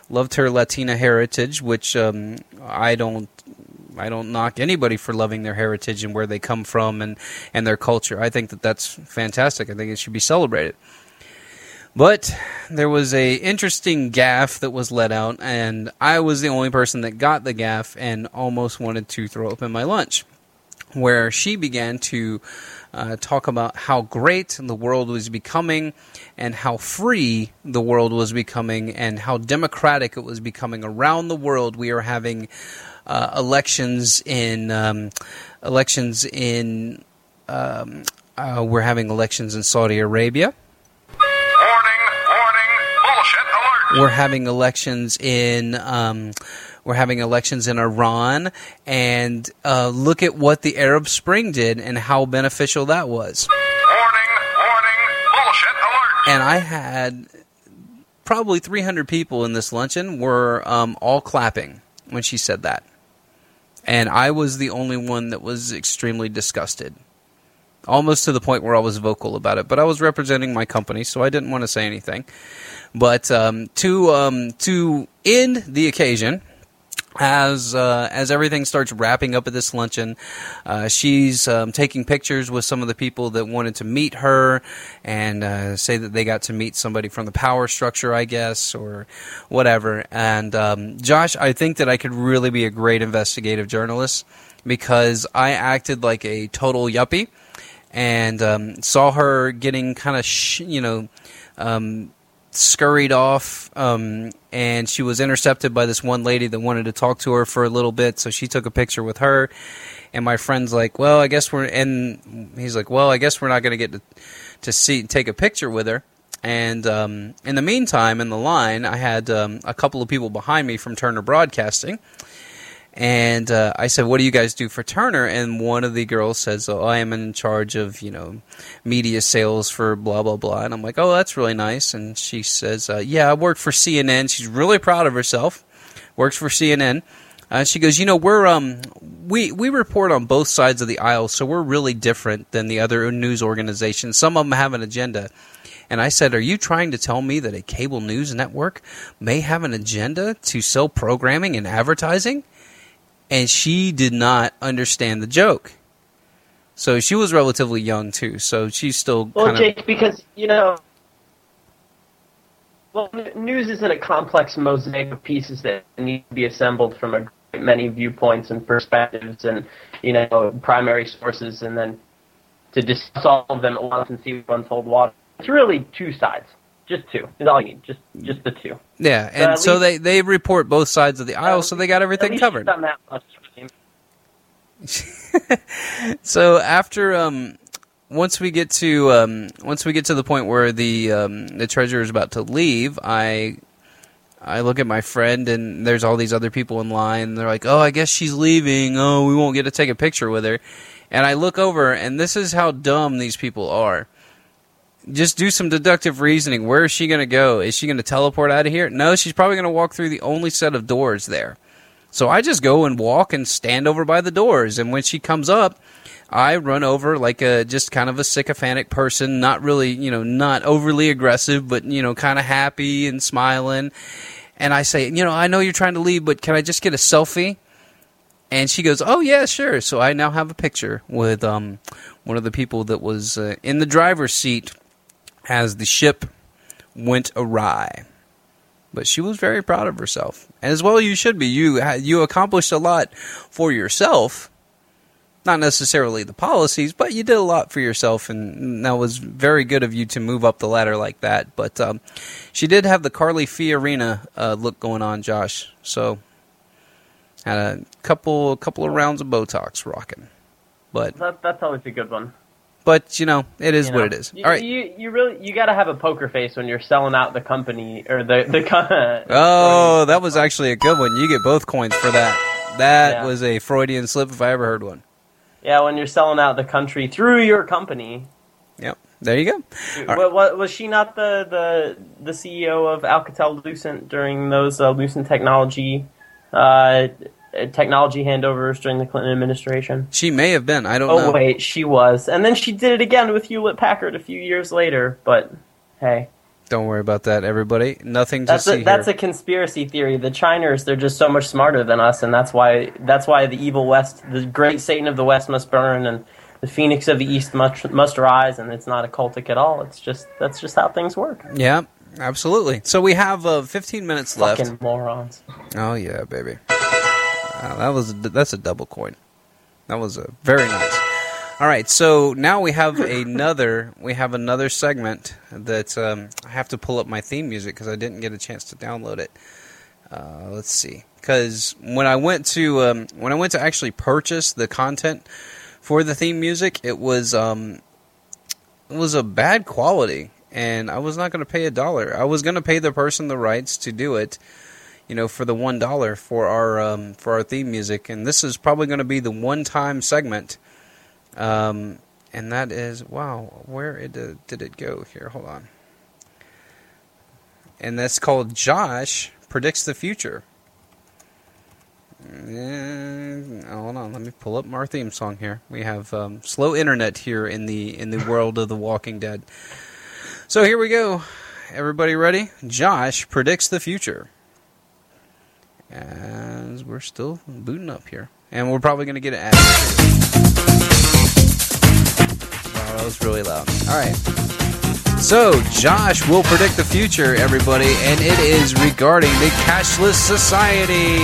loved her Latina heritage, which um, I don't. I don't knock anybody for loving their heritage and where they come from and, and their culture. I think that that's fantastic. I think it should be celebrated. But there was a interesting gaffe that was let out, and I was the only person that got the gaffe and almost wanted to throw up in my lunch, where she began to uh, talk about how great the world was becoming and how free the world was becoming and how democratic it was becoming around the world. We are having uh, elections in um, elections in um, uh, we're having elections in Saudi Arabia. We're having elections in um, we're having elections in Iran, and uh, look at what the Arab Spring did and how beneficial that was. Warning, warning, bullshit alert. And I had probably three hundred people in this luncheon were um, all clapping when she said that, and I was the only one that was extremely disgusted. Almost to the point where I was vocal about it, but I was representing my company, so I didn't want to say anything. But um, to um, to end the occasion, as uh, as everything starts wrapping up at this luncheon, uh, she's um, taking pictures with some of the people that wanted to meet her, and uh, say that they got to meet somebody from the power structure, I guess, or whatever. And um, Josh, I think that I could really be a great investigative journalist because I acted like a total yuppie. And um, saw her getting kind of, sh- you know, um, scurried off, um, and she was intercepted by this one lady that wanted to talk to her for a little bit, so she took a picture with her, and my friend's like, well, I guess we're, and he's like, well, I guess we're not going to get to to see, take a picture with her, and um, in the meantime, in the line, I had um, a couple of people behind me from Turner Broadcasting. And uh, I said, what do you guys do for Turner? And one of the girls says, oh, I am in charge of, you know, media sales for blah, blah, blah. And I'm like, oh, that's really nice. And she says, uh, yeah, I work for C N N. She's really proud of herself. Works for C N N. Uh, she goes, you know, we're um we, we report on both sides of the aisle, so we're really different than the other news organizations. Some of them have an agenda. And I said, are you trying to tell me that a cable news network may have an agenda to sell programming and advertising? And she did not understand the joke. So she was relatively young, too. So she's still well, kind of... Jake, because, you know, well, news isn't a complex mosaic of pieces that need to be assembled from a great many viewpoints and perspectives and, you know, primary sources, and then to discuss all of them at once and see one's hold water. It's really two sides. Just two. That's all you need. Just just the two. Yeah, and so, so they, they report both sides of the aisle, uh, so they got everything covered. Done that much. So after um, once we get to um, once we get to the point where the um, the treasurer is about to leave, I I look at my friend and there's all these other people in line. They're like, "Oh, I guess she's leaving. Oh, we won't get to take a picture with her." And I look over, and this is how dumb these people are. Just do some deductive reasoning. Where is she going to go? Is she going to teleport out of here? No, she's probably going to walk through the only set of doors there. So I just go and walk and stand over by the doors. And when she comes up, I run over like a just kind of a sycophantic person, not really, you know, not overly aggressive, but, you know, kind of happy and smiling. And I say, you know, I know you're trying to leave, but can I just get a selfie? And she goes, oh, yeah, sure. So I now have a picture with um, one of the people that was uh, in the driver's seat as the ship went awry. But she was very proud of herself. And as well you should be. You you accomplished a lot for yourself. Not necessarily the policies, but you did a lot for yourself. And that was very good of you to move up the ladder like that. But um, she did have the Carly Fiorina uh, look going on, Josh. So had a couple, couple of rounds of Botox rocking. But that, that's always a good one. But, you know, it is you what know, it is. You, All right. You, you really, you got to have a poker face when you're selling out the company, or the, the Oh, that was actually a good one. You get both coins for that. That yeah. was a Freudian slip if I ever heard one. Yeah, when you're selling out the country through your company. Yep. There you go. Right. Was, was she not the, the, the C E O of Alcatel-Lucent during those uh, Lucent Technology uh technology handovers during the Clinton administration? She may have been. I don't oh, know. Oh, wait, she was. And then she did it again with Hewlett-Packard a few years later, but hey. Don't worry about that, everybody. Nothing to That's see a, that's here. a conspiracy theory. The Chiners, they're just so much smarter than us, and that's why that's why the evil West, the great Satan of the West must burn, and the Phoenix of the East must, must rise, and it's not occultic at all. It's just that's just how things work. Yeah, absolutely. So we have uh, fifteen minutes left. Fucking morons. Oh yeah, baby. Uh, that was that's a double coin. That was a very nice. All right, so now we have another we have another segment that um, I have to pull up my theme music because I didn't get a chance to download it. Uh, let's see, because when I went to um, when I went to actually purchase the content for the theme music, it was um, it was a bad quality, and I was not going to pay a dollar. I was going to pay the person the rights to do it, you know, for the one dollar for our um, for our theme music, and this is probably going to be the one time segment. Um, and that is, wow, where it, uh, did it go here? Hold on. And that's called Josh Predicts the Future. And, hold on, let me pull up our theme song here. We have um, slow internet here in the in the world of The Walking Dead. So here we go. Everybody ready? Josh Predicts the Future. As we're still booting up here. And we're probably going to get an ad. Wow, that was really loud. All right. So, Josh will predict the future, everybody, and it is regarding the cashless society.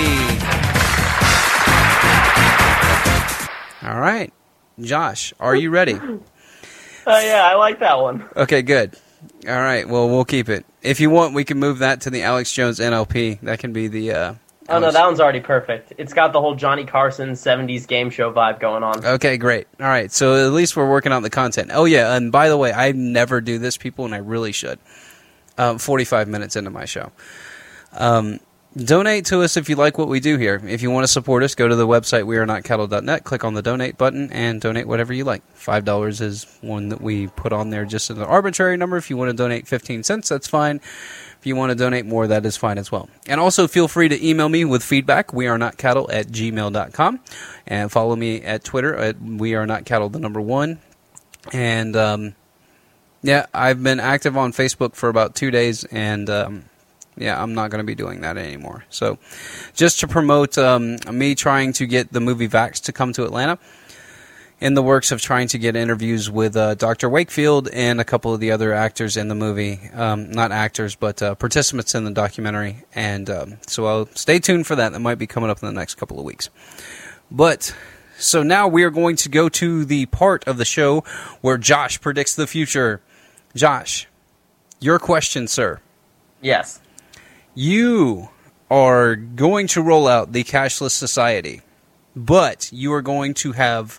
All right. Josh, are you ready? Oh, uh, yeah, I like that one. Okay, good. All right, well, we'll keep it. If you want, we can move that to the Alex Jones N L P. That can be the... Uh, Oh, no, that one's already perfect. It's got the whole Johnny Carson seventies game show vibe going on. Okay, great. All right, so at least we're working on the content. Oh, yeah, and by the way, I never do this, people, and I really should. Um, forty-five minutes into my show. Um, donate to us if you like what we do here. If you want to support us, go to the website we are not cattle dot net, click on the donate button, and donate whatever you like. five dollars is one that we put on there just as an arbitrary number. If you want to donate fifteen cents, that's fine. If you want to donate more, that is fine as well. And also feel free to email me with feedback, we are not cattle at gmail dot com. And follow me at Twitter at we are not cattle, the number one. And, um, yeah, I've been active on Facebook for about two days, and, um, yeah, I'm not going to be doing that anymore. So just to promote um, me trying to get the movie Vax to come to Atlanta, in the works of trying to get interviews with uh, Doctor Wakefield and a couple of the other actors in the movie. Um, not actors, but uh, participants in the documentary. And um, so I'll stay tuned for that. That might be coming up in the next couple of weeks. But, so now we are going to go to the part of the show where Josh predicts the future. Josh, your question, sir. Yes. You are going to roll out the cashless society, but you are going to have...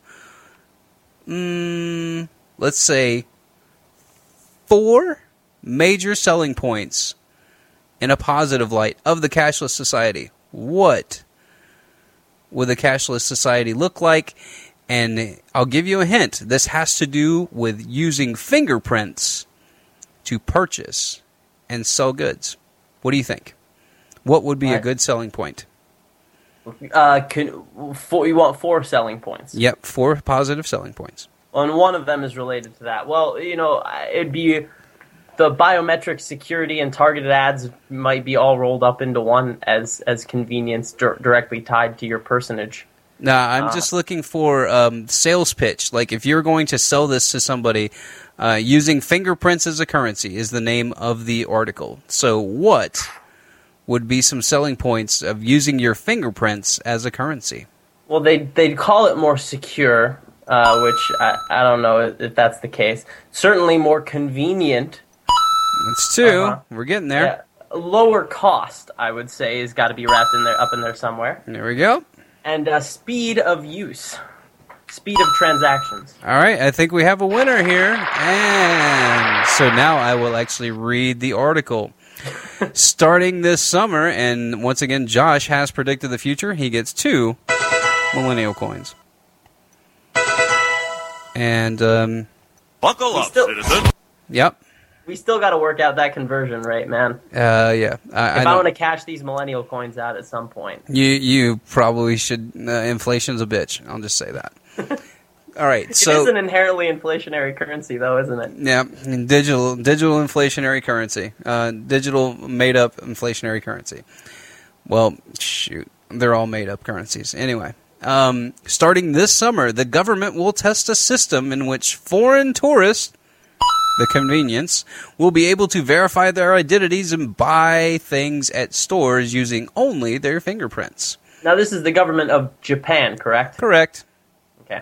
Mm, let's say four major selling points in a positive light of the cashless society. What would the cashless society look like? And I'll give you a hint. This has to do with using fingerprints to purchase and sell goods. What do you think? What would be a good selling point? Uh, can, four, you want four selling points? Yep, four positive selling points. And one of them is related to that. Well, you know, it'd be the biometric security and targeted ads might be all rolled up into one as as convenience di- directly tied to your personage. Nah, I'm uh, just looking for um, sales pitch. Like if you're going to sell this to somebody, uh, using fingerprints as a currency is the name of the article. So what would be some selling points of using your fingerprints as a currency? Well, they they'd call it more secure, uh, which I, I don't know if that's the case. Certainly more convenient. That's two. Uh-huh. We're getting there. Yeah. Lower cost, I would say, has got to be wrapped in there, up in there somewhere. There we go. And uh, speed of use, speed of transactions. All right, I think we have a winner here. And so now I will actually read the article. Starting this summer, and once again, Josh has predicted the future. He gets two millennial coins. And, um... Buckle up, still, citizen. Yep. We still got to work out that conversion rate, man. Uh, yeah. if I, I, I want to cash these millennial coins out at some point. You you probably should. Uh, inflation's a bitch. I'll just say that. All right, so it is an inherently inflationary currency, though, isn't it? Yeah, digital digital inflationary currency, uh, digital made up inflationary currency. Well, shoot, they're all made up currencies anyway. Um, starting this summer, the government will test a system in which foreign tourists, the convenience, will be able to verify their identities and buy things at stores using only their fingerprints. Now, this is the government of Japan, correct? Correct. Okay.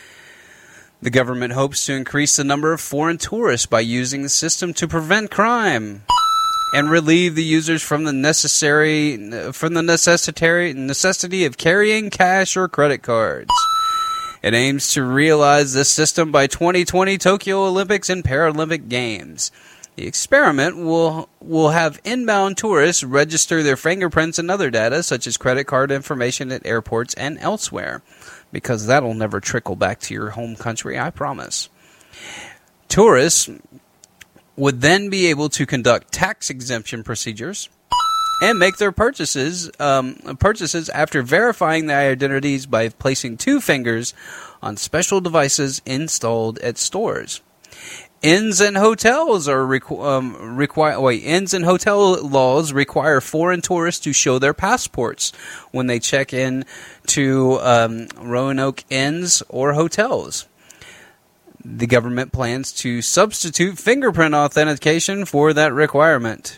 The government hopes to increase the number of foreign tourists by using the system to prevent crime and relieve the users from the necessary from the necessitary necessity of carrying cash or credit cards. It aims to realize this system by twenty twenty Tokyo Olympics and Paralympic Games. The experiment will will have inbound tourists register their fingerprints and other data, such as credit card information at airports and elsewhere, because that'll never trickle back to your home country, I promise. Tourists would then be able to conduct tax exemption procedures and make their purchases um, purchases after verifying their identities by placing two fingers on special devices installed at stores. Inns and hotels are requ- um, require. Wait, inns and hotel laws require foreign tourists to show their passports when they check in to um, Roanoke inns or hotels. The government plans to substitute fingerprint authentication for that requirement.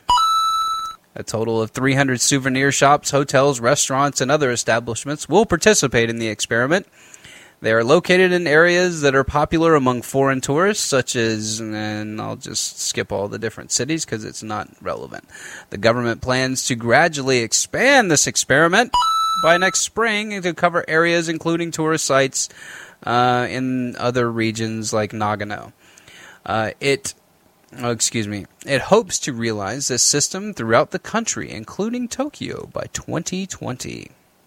A total of three hundred souvenir shops, hotels, restaurants, and other establishments will participate in the experiment. They are located in areas that are popular among foreign tourists, such as, and I'll just skip all the different cities because it's not relevant. The government plans to gradually expand this experiment by next spring to cover areas including tourist sites uh, in other regions like Nagano. Uh, it, oh, excuse me, it hopes to realize this system throughout the country, including Tokyo, by twenty twenty.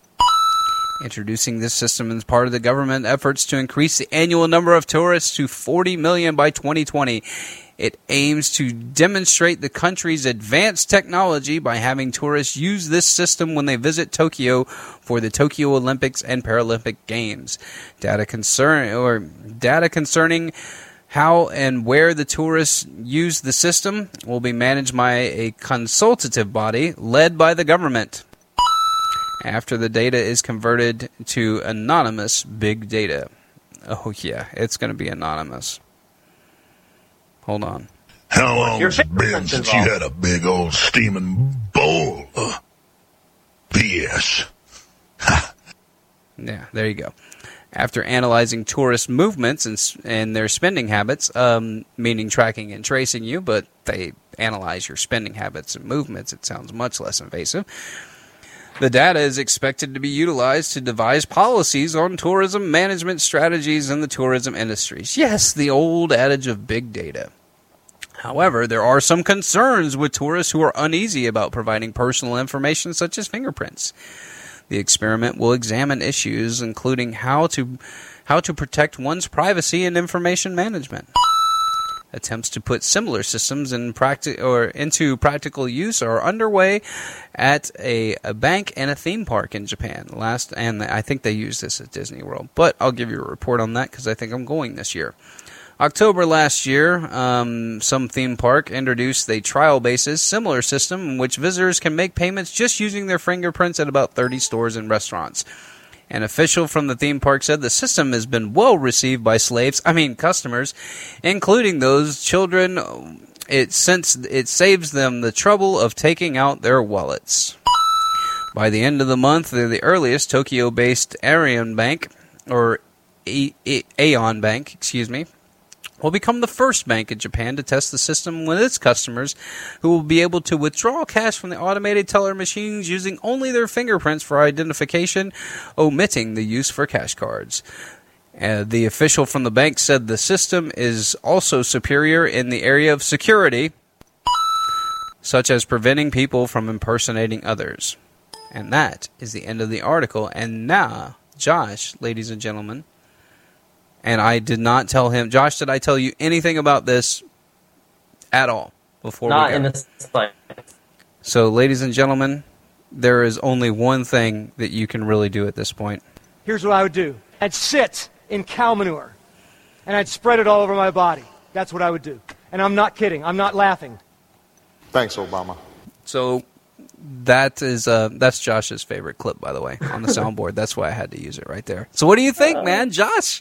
Introducing this system as part of the government efforts to increase the annual number of tourists to forty million by twenty twenty. It aims to demonstrate the country's advanced technology by having tourists use this system when they visit Tokyo for the Tokyo Olympics and Paralympic Games. Data concern or data concerning how and where the tourists use the system will be managed by a consultative body led by the government after the data is converted to anonymous big data. Oh, yeah, it's going to be anonymous. Hold on. How long has it been since you had a big old steaming bowl of B S? Yeah, there you go. After analyzing tourist movements and, and their spending habits, um, meaning tracking and tracing you, but they analyze your spending habits and movements, it sounds much less invasive. The data is expected to be utilized to devise policies on tourism management strategies in the tourism industries. Yes, the old adage of big data. However, there are some concerns with tourists who are uneasy about providing personal information such as fingerprints. The experiment will examine issues including how to how to protect one's privacy and information management. Attempts to put similar systems in practi- or into practical use are underway at a, a bank and a theme park in Japan. Last, and I think they use this at Disney World, but I'll give you a report on that because I think I'm going this year. October last year, um, some theme park introduced a trial basis similar system in which visitors can make payments just using their fingerprints at about thirty stores and restaurants. An official from the theme park said the system has been well received by slaves, I mean customers, including those children. It since it saves them the trouble of taking out their wallets. By the end of the month, the earliest Tokyo-based Arion Bank, or Aeon Bank, excuse me, will become the first bank in Japan to test the system with its customers, who will be able to withdraw cash from the automated teller machines using only their fingerprints for identification, omitting the use for cash cards. Uh, the official from the bank said the system is also superior in the area of security, such as preventing people from impersonating others. And that is the end of the article. And now, Josh, ladies and gentlemen, and I did not tell him. Josh, did I tell you anything about this at all before Not we go? in the slightest. So, ladies and gentlemen, there is only one thing that you can really do at this point. Here's what I would do. I'd sit in cow manure, and I'd spread it all over my body. That's what I would do. And I'm not kidding. I'm not laughing. Thanks, Obama. So that is uh, that's Josh's favorite clip, by the way, on the soundboard. That's why I had to use it right there. So what do you think, man, Josh?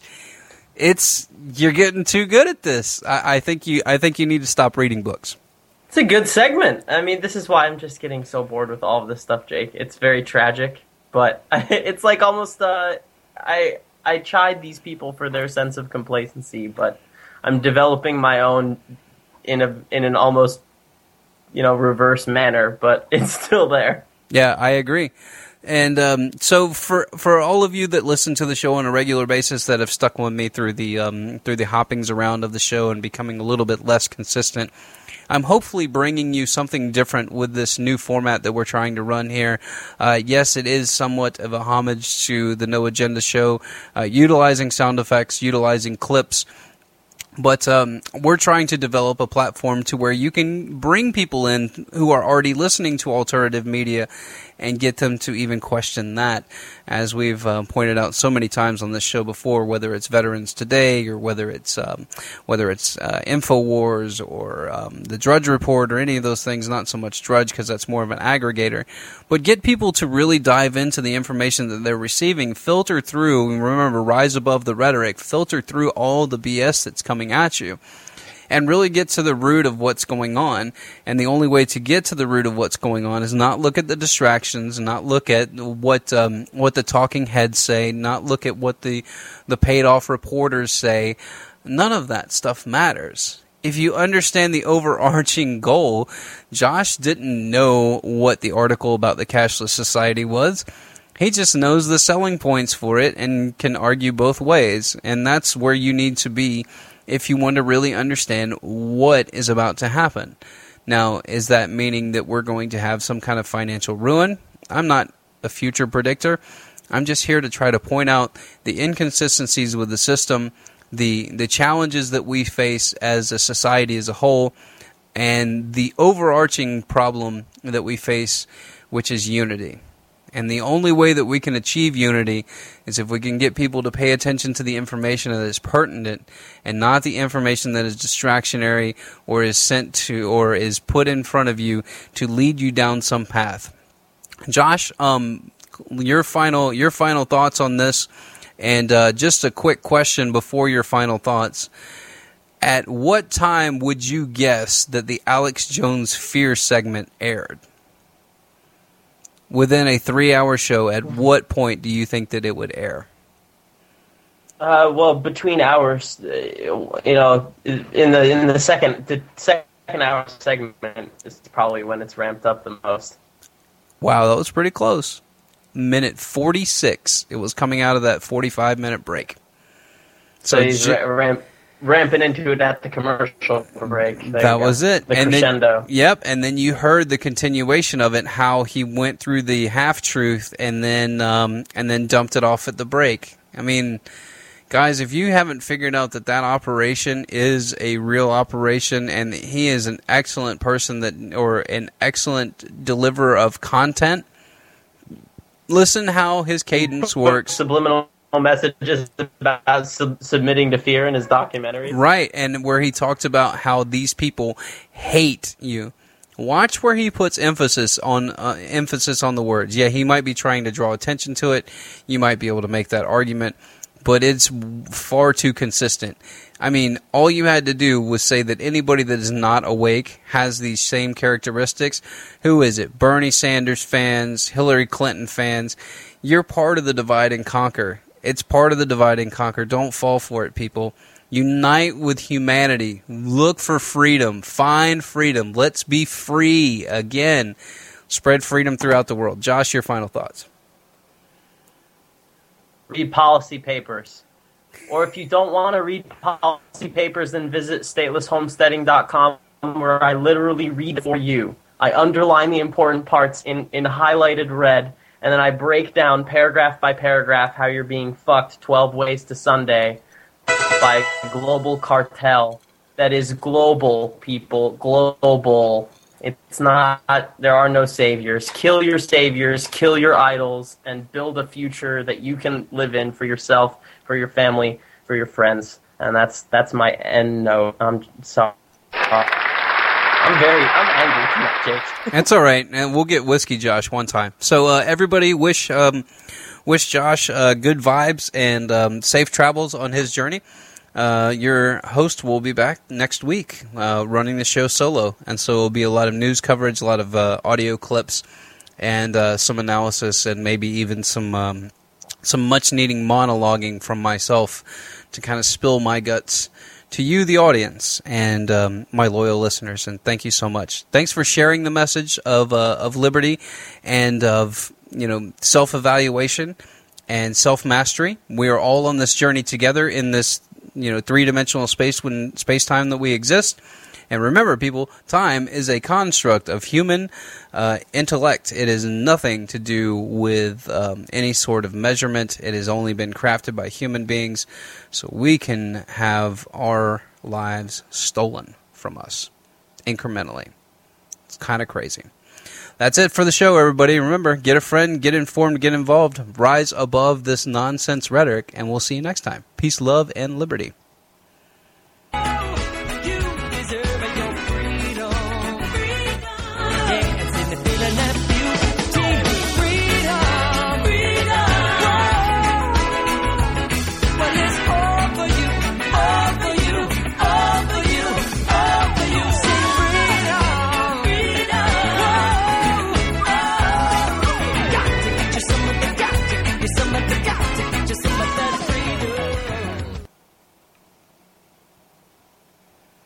It's you're getting too good at this. I, I think you I think you need to stop reading books. It's a good segment. I mean, this is why I'm just getting so bored with all of this stuff, Jake. It's very tragic, but it's like almost uh, I I chide these people for their sense of complacency, but I'm developing my own in a in an almost, you know, reverse manner, but it's still there. Yeah, I agree. And um, so for for all of you that listen to the show on a regular basis that have stuck with me through the um, through the hoppings around of the show and becoming a little bit less consistent, I'm hopefully bringing you something different with this new format that we're trying to run here. Uh, yes, it is somewhat of a homage to the No Agenda show, uh, utilizing sound effects, utilizing clips. But um, we're trying to develop a platform to where you can bring people in who are already listening to alternative media and get them to even question that. As we've uh, pointed out so many times on this show before, whether it's Veterans Today or whether it's um, whether it's uh, InfoWars or um, the Drudge Report or any of those things, not so much Drudge because that's more of an aggregator, but get people to really dive into the information that they're receiving, filter through, and remember, rise above the rhetoric, filter through all the B S that's coming at you, and really get to the root of what's going on. And the only way to get to the root of what's going on is not look at the distractions, not look at what um, what the talking heads say, not look at what the the paid off reporters say. None of that stuff matters. If you understand the overarching goal, Josh didn't know what the article about the cashless society was. He just knows the selling points for it and can argue both ways. And that's where you need to be if you want to really understand what is about to happen. Now, is that meaning that we're going to have some kind of financial ruin? I'm not a future predictor. I'm just here to try to point out the inconsistencies with the system, the the challenges that we face as a society as a whole, and the overarching problem that we face, which is unity. And the only way that we can achieve unity is if we can get people to pay attention to the information that is pertinent and not the information that is distractionary or is sent to or is put in front of you to lead you down some path. Josh, um, your final your final thoughts on this, and uh, just a quick question before your final thoughts. At what time would you guess that the Alex Jones Fear segment aired? Within a three-hour show, at what point do you think that it would air? Uh, well, between hours, uh, you know, in the in the second the second hour segment is probably when it's ramped up the most. Wow, that was pretty close. Minute forty-six. It was coming out of that forty-five minute break. So, so he's j- ramp, ramping into it at the commercial break. There that was it. The and crescendo. Then, yep, and then you heard the continuation of it, how he went through the half-truth and then um, and then dumped it off at the break. I mean, guys, if you haven't figured out that that operation is a real operation and he is an excellent person that or an excellent deliverer of content, listen how his cadence works. Subliminal messages about sub- submitting to fear in his documentary. Right, and where he talked about how these people hate you. Watch where he puts emphasis on uh, emphasis on the words. Yeah, he might be trying to draw attention to it. You might be able to make that argument, but it's far too consistent. I mean, all you had to do was say that anybody that is not awake has these same characteristics. Who is it? Bernie Sanders fans, Hillary Clinton fans. You're part of the divide and conquer. It's part of the divide and conquer. Don't fall for it, people. Unite with humanity. Look for freedom. Find freedom. Let's be free again. Spread freedom throughout the world. Josh, your final thoughts. Read policy papers. Or if you don't want to read policy papers, then visit stateless homesteading dot com, where I literally read for you. I underline the important parts in, in highlighted red, and then I break down paragraph by paragraph how you're being fucked twelve ways to Sunday by a global cartel that is global, people, global. It's not, there are no saviors. Kill your saviors, kill your idols, and build a future that you can live in for yourself, for your family, for your friends. And that's that's my end note. I'm sorry. I'm very, I'm angry tonight, Jake. That's all right, and we'll get Whiskey Josh one time. So uh, everybody wish um, wish Josh uh, good vibes and um, safe travels on his journey. Uh, your host will be back next week, uh, running the show solo, and so it'll be a lot of news coverage, a lot of uh, audio clips, and uh, some analysis, and maybe even some um, some much-needing monologuing from myself to kind of spill my guts to you, the audience, and um, my loyal listeners. And thank you so much. Thanks for sharing the message of uh, of liberty and of you know self-evaluation and self-mastery. We are all on this journey together in this. You know, three-dimensional space when space-time that we exist. And remember, people, time is a construct of human uh, intellect. It is nothing to do with um, any sort of measurement. It has only been crafted by human beings, so we can have our lives stolen from us incrementally. It's kind of crazy. That's it for the show, everybody. Remember, get a friend, get informed, get involved, rise above this nonsense rhetoric, and we'll see you next time. Peace, love, and liberty.